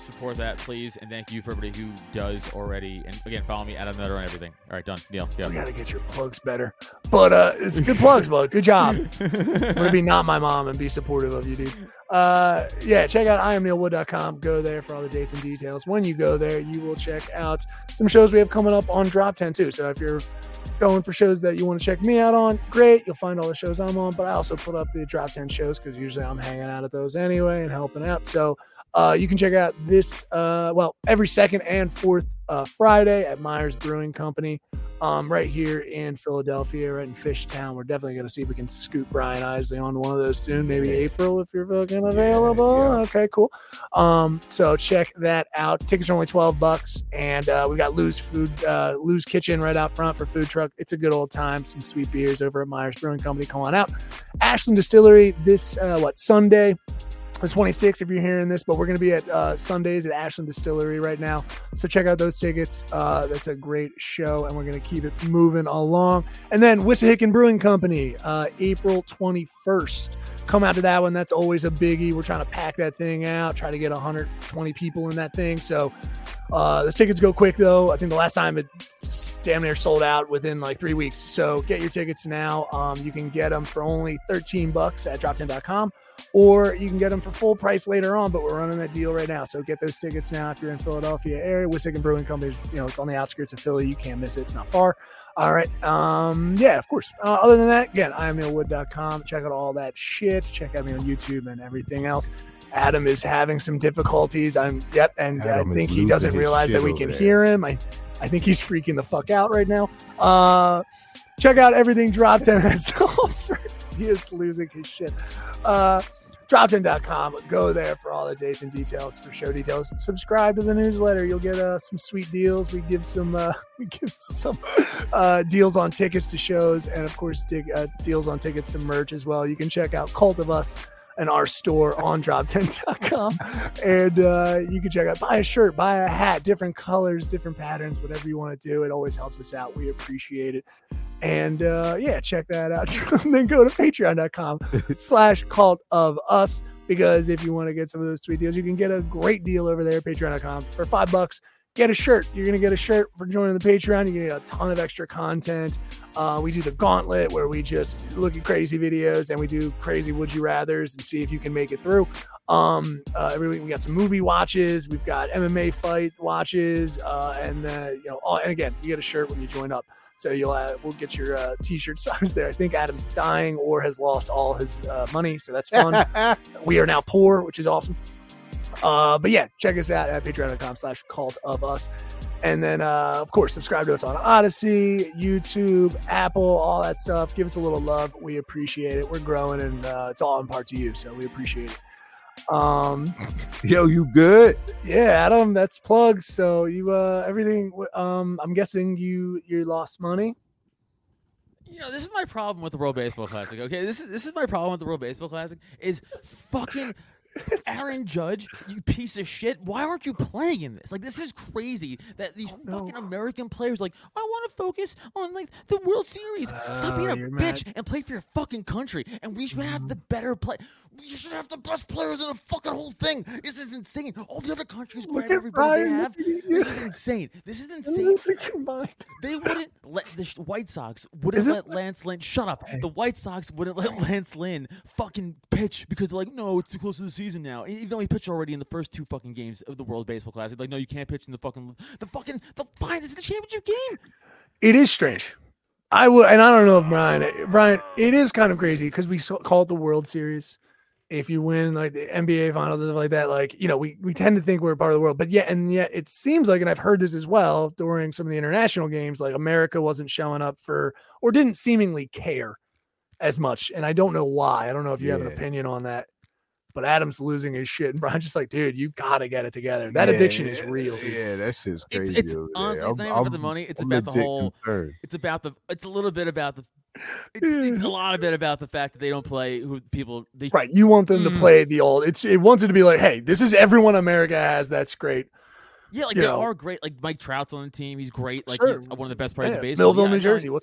support that, please. And thank you for everybody who does already. And again, follow me, Adam Nutter, on everything. All right, done. Neil, We yeah. got to get your plugs better. But uh, it's good plugs, bud. Good job. I'm going to be not my mom and be supportive of you, dude. Uh, yeah, check out I am neil wood dot com. Go there for all the dates and details. When you go there, you will check out some shows we have coming up on Drop ten, too. So if you're going for shows that you want to check me out on, great. You'll find all the shows I'm on. But I also put up the Drop ten shows because usually I'm hanging out at those anyway and helping out. So uh, you can check out this, uh, well, every second and fourth uh, Friday at Myers Brewing Company. Um, right here in Philadelphia, right in Fishtown. We're definitely going to see if we can scoot Brian Isley on one of those soon. Maybe April if you're fucking available. Yeah, yeah. Okay, cool. Um, so check that out. Tickets are only twelve bucks, and uh, we got Lou's Food, uh, Lou's Kitchen right out front for food truck. It's a good old time. Some sweet beers over at Myers Brewing Company. Come on out. Ashland Distillery this uh, what Sunday. The twenty-sixth, if you're hearing this, but we're going to be at uh, Sundays at Ashland Distillery right now. So check out those tickets. Uh, that's a great show, and we're going to keep it moving along. And then Wissahickon Brewing Company, uh, April twenty-first. Come out to that one. That's always a biggie. We're trying to pack that thing out, try to get one hundred twenty people in that thing. So uh, the tickets go quick, though. I think the last time it damn near sold out within like three weeks. So get your tickets now. Um, you can get them for only thirteen bucks at drop ten dot com. Or you can get them for full price later on, but we're running that deal right now. So get those tickets now if you're in Philadelphia area. Wissahickon Brewing Company, you know, it's on the outskirts of Philly. You can't miss it. It's not far. All right. Um, yeah, of course. Uh, other than that, again, I am neil wood dot com. Check out all that shit. Check out me on YouTube and everything else. Adam is having some difficulties. I'm yep, and Adam I think is he doesn't losing his realize that shit we over can there. hear him. I, I think he's freaking the fuck out right now. Uh, check out everything Drop ten has to offer. He is losing his shit. Uh, drop ten dot com. Go there for all the dates and details, for show details. Subscribe to the newsletter. You'll get uh, some sweet deals. We give some uh, we give some uh, deals on tickets to shows, and of course, dig, uh, deals on tickets to merch as well. You can check out Cult of Us and our store on drop ten dot com, and uh, you can check out, buy a shirt, buy a hat, different colors, different patterns, whatever you want to do. It always helps us out. We appreciate it. And uh, yeah, check that out. And then go to patreon dot com slash cult of us, because if you want to get some of those sweet deals, you can get a great deal over there at patreon dot com for five bucks. Get a shirt. You're going to get a shirt for joining the Patreon. You get a ton of extra content. Uh, we do the gauntlet where we just look at crazy videos and we do crazy would you rathers and see if you can make it through. Um, uh, every week we got some movie watches. We've got M M A fight watches. Uh, and, uh, you know, all, and again, you get a shirt when you join up. So you'll uh, we'll get your uh, t-shirt size there. I think Adam's dying or has lost all his uh, money, so that's fun. We are now poor, which is awesome. Uh, but yeah, check us out at patreon dot com slash cult of us. And then, uh, of course, subscribe to us on Odyssey, YouTube, Apple, all that stuff. Give us a little love. We appreciate it. We're growing, and uh, it's all in part to you, so we appreciate it. Um, Yo, you good? yeah, Adam, that's plugs. So you, uh, everything. Um, I'm guessing you you lost money. You know, this is my problem with the World Baseball Classic. Okay, this is this is my problem with the World Baseball Classic is fucking Aaron Judge, you piece of shit. Why aren't you playing in this? Like, this is crazy that these no. fucking American players like, I want to focus on like the World Series. Stop being a Oh, you're bitch mad. and play for your fucking country. And we should have the better play. You should have the best players in the fucking whole thing. This is insane. All the other countries Look grab at everybody they Ryan. have. This is insane. This is insane. This is combined. They wouldn't let the sh- White Sox Is wouldn't this- let Lance Lynn shut up. The White Sox wouldn't let Lance Lynn fucking pitch because they're like, no, it's too close to the season now. Even though he pitched already in the first two fucking games of the World Baseball Classic, like, no, you can't pitch in the fucking the fucking the fine. This is the championship game. It is strange. I would, and I don't know if Brian, Brian, it is kind of crazy because we so, call it the World Series. If you win like the N B A finals and stuff like that, like, you know, we, we tend to think we're a part of the world, but yet, and yet it seems like, and I've heard this as well during some of the international games, like America wasn't showing up for, or didn't seemingly care as much. And I don't know why. I don't know if you have an Yeah. opinion on that, but Adam's losing his shit. And Brian's just like, dude, you gotta get it together. That Yeah, addiction is real. Dude. Yeah, that shit's It's crazy. it's over there. honestly, it's not I'm- even about the I'm- money. It's I'm about the legit whole. concerned. It's about the. It's a little bit about the. It's, it's a lot of bit about the fact that they don't play who people. They, Right. You want them to Mm. play the old, it's, it wants it to be like, hey, this is everyone America has. That's great. Yeah, like you there know. are great. Like Mike Trout's on the team. He's great. Like Sure. he's one of the best players Yeah, in baseball. Millville, Yeah, New no, Jersey. What's up?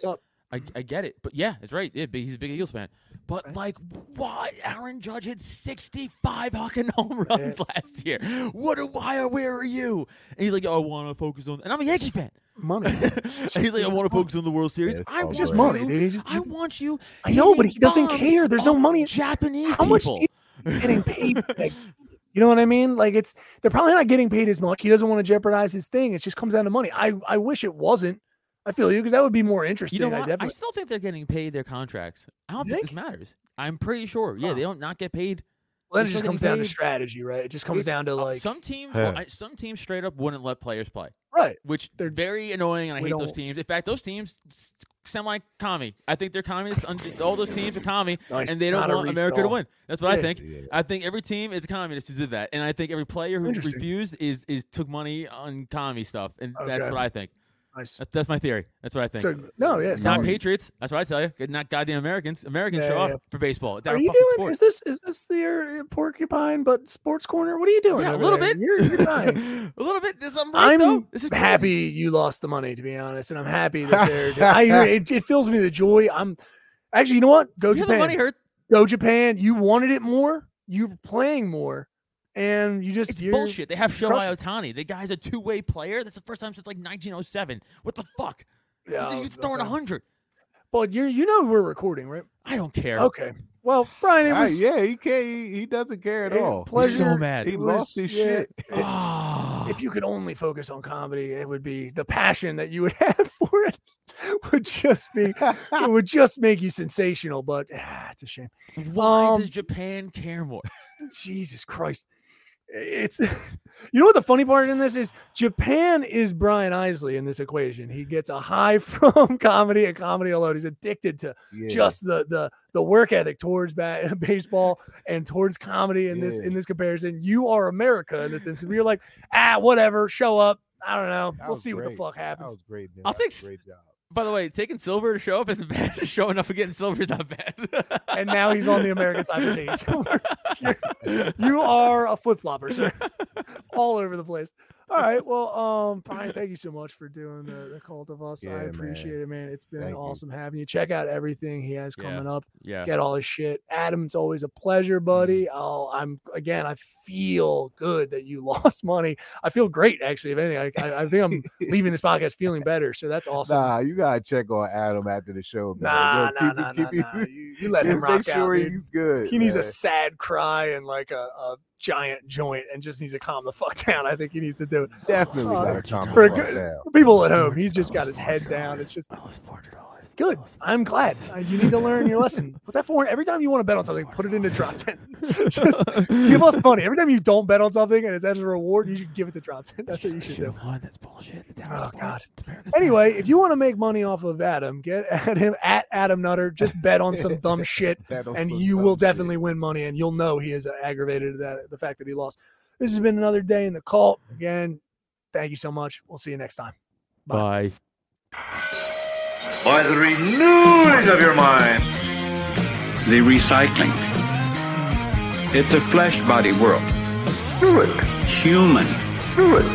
I, I get it, but yeah, it's right. Yeah, big, he's a big Eagles fan. But right. like, why Aaron Judge hit sixty-five fucking home runs yeah. last year? What? Why? Where are you? And he's like, oh, I want to focus on. And I'm a Yankee fan. Money. And he's like, I want to focus on the World Series. Yeah, I want just you, money, dude. Just, I want you. I know, but he doesn't care. There's no money. Japanese How much people are you getting paid? Like, you know what I mean? Like, it's they're probably not getting paid as much. He doesn't want to jeopardize his thing. It just comes down to money. I I wish it wasn't. I feel you because that would be more interesting. You know I, what? definitely... I still think they're getting paid their contracts. I don't You think think? this matters. I'm pretty sure. Yeah, Huh. they don't not get paid. Well, then They're it just still comes getting down to paid. strategy, right? It just comes It's- down to uh, like some teams. Yeah. Well, I, some teams straight up wouldn't let players play, right. which They're- they're very annoying, and I we hate those don't- teams. In fact, those teams s- sound like commie. I think they're communists. Un- all those teams are commie, Nice. and they It's don't not a want reach America at to all. win. That's what I Yeah. think. Yeah. I think every team is a communist who did that, and I think every player who Interesting. refused is is took money on commie stuff, and that's Okay. what I think. Nice. That's, that's my theory. That's what I think. So, no, yeah, Not solid. Patriots. That's what I tell you. Not goddamn Americans. Americans Yeah, show yeah. up for baseball. It's Are our you fucking doing? sport. Is this is this the uh, porcupine but sports corner? What are you doing? Yeah, a over little there? bit. You're, you're dying. a little bit. This, I'm right, I'm though. This is crazy. happy you lost the money, to be honest, and I'm happy that they're. I, it, it fills me with joy. I'm actually, you know what? Go You know the Japan. money hurt. Go Japan. You wanted it more. You were playing more, and you just It's you're, bullshit. They have Shohei crushing. Otani. The guy's a two-way player. That's the first time since like nineteen oh seven. What the fuck? Yeah, You're throwing a okay. hundred. But you you know we're recording, right? I don't care. Okay. Well, Brian, it Ah, was yeah, he can't. He, he doesn't care at it- all. pleasure. He's so mad. He It lost was- his yeah, shit. it's- Ah. if you could only focus on comedy, it would be the passion that you would have for it would just be it would just make you sensational. But ah, it's a shame. Why Um, does Japan care more? Jesus Christ. It's you know what the funny part in this is Japan is Brian Isley in this equation. He gets a high from comedy and comedy alone. He's addicted to Yeah. just the the the work ethic towards ba- baseball and towards comedy in this Yeah. in this comparison. You are America in this instance. You're like, ah, whatever, show up. I don't know. That We'll was see what the great. fuck That happens. was great. Man. I'll That was take a great job. By the way, taking silver to show up isn't bad. Just showing up and getting silver is not bad. And now he's on the American side of the team. You're- you are a flip flopper, sir. All over the place. All right. Well, um, Brian, thank you so much for doing the, the Cult of Us. I Yeah, appreciate man. it, man. It's been Thank you. awesome having you. Check out everything he has Yeah. coming up. yeah. Get all his shit. Adam, it's always a pleasure, buddy. Oh, I'm again, I feel good that you lost money. I feel great, actually. If anything, I, I, I think I'm leaving this podcast feeling better. So that's awesome. Nah, you gotta check on Adam after the show. Man. Nah, Yo, nah, keep- nah, keep nah, him- nah. You, you let him Make rock sure out, dude. he's good. He needs a man. sad cry and like a, a giant joint and just needs to calm the fuck down. I think he needs to do it. Definitely Oh, gotta calm for the good- fuck down. For people at home, he's just got his head down. It's just I lost four hundred dollars. good. I'm glad. Uh, You need to learn your lesson. Put that forward every time you want to bet on something. Put it into drop ten. Just give us money every time you don't bet on something and it's as a reward. You should give it to drop ten. That's what you should do. That's bullshit. It's our Oh, sport. God. It's America's Anyway, sport. if you want to make money off of Adam, get at him at Adam Nutter. Just bet on some dumb shit. That on And some you dumb will shit. definitely win money, and you'll know he is aggravated at that the fact that he lost. This has been another day in the cult. Again, thank you so much. We'll see you next time. Bye. By the renewing of your mind. The recycling. It's a flesh body world. Do it. Human. Do it.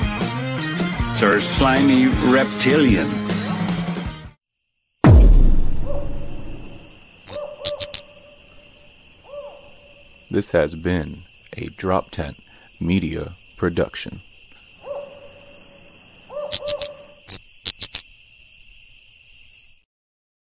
Sir slimy reptilian. This has been a Drop Tent Media Production.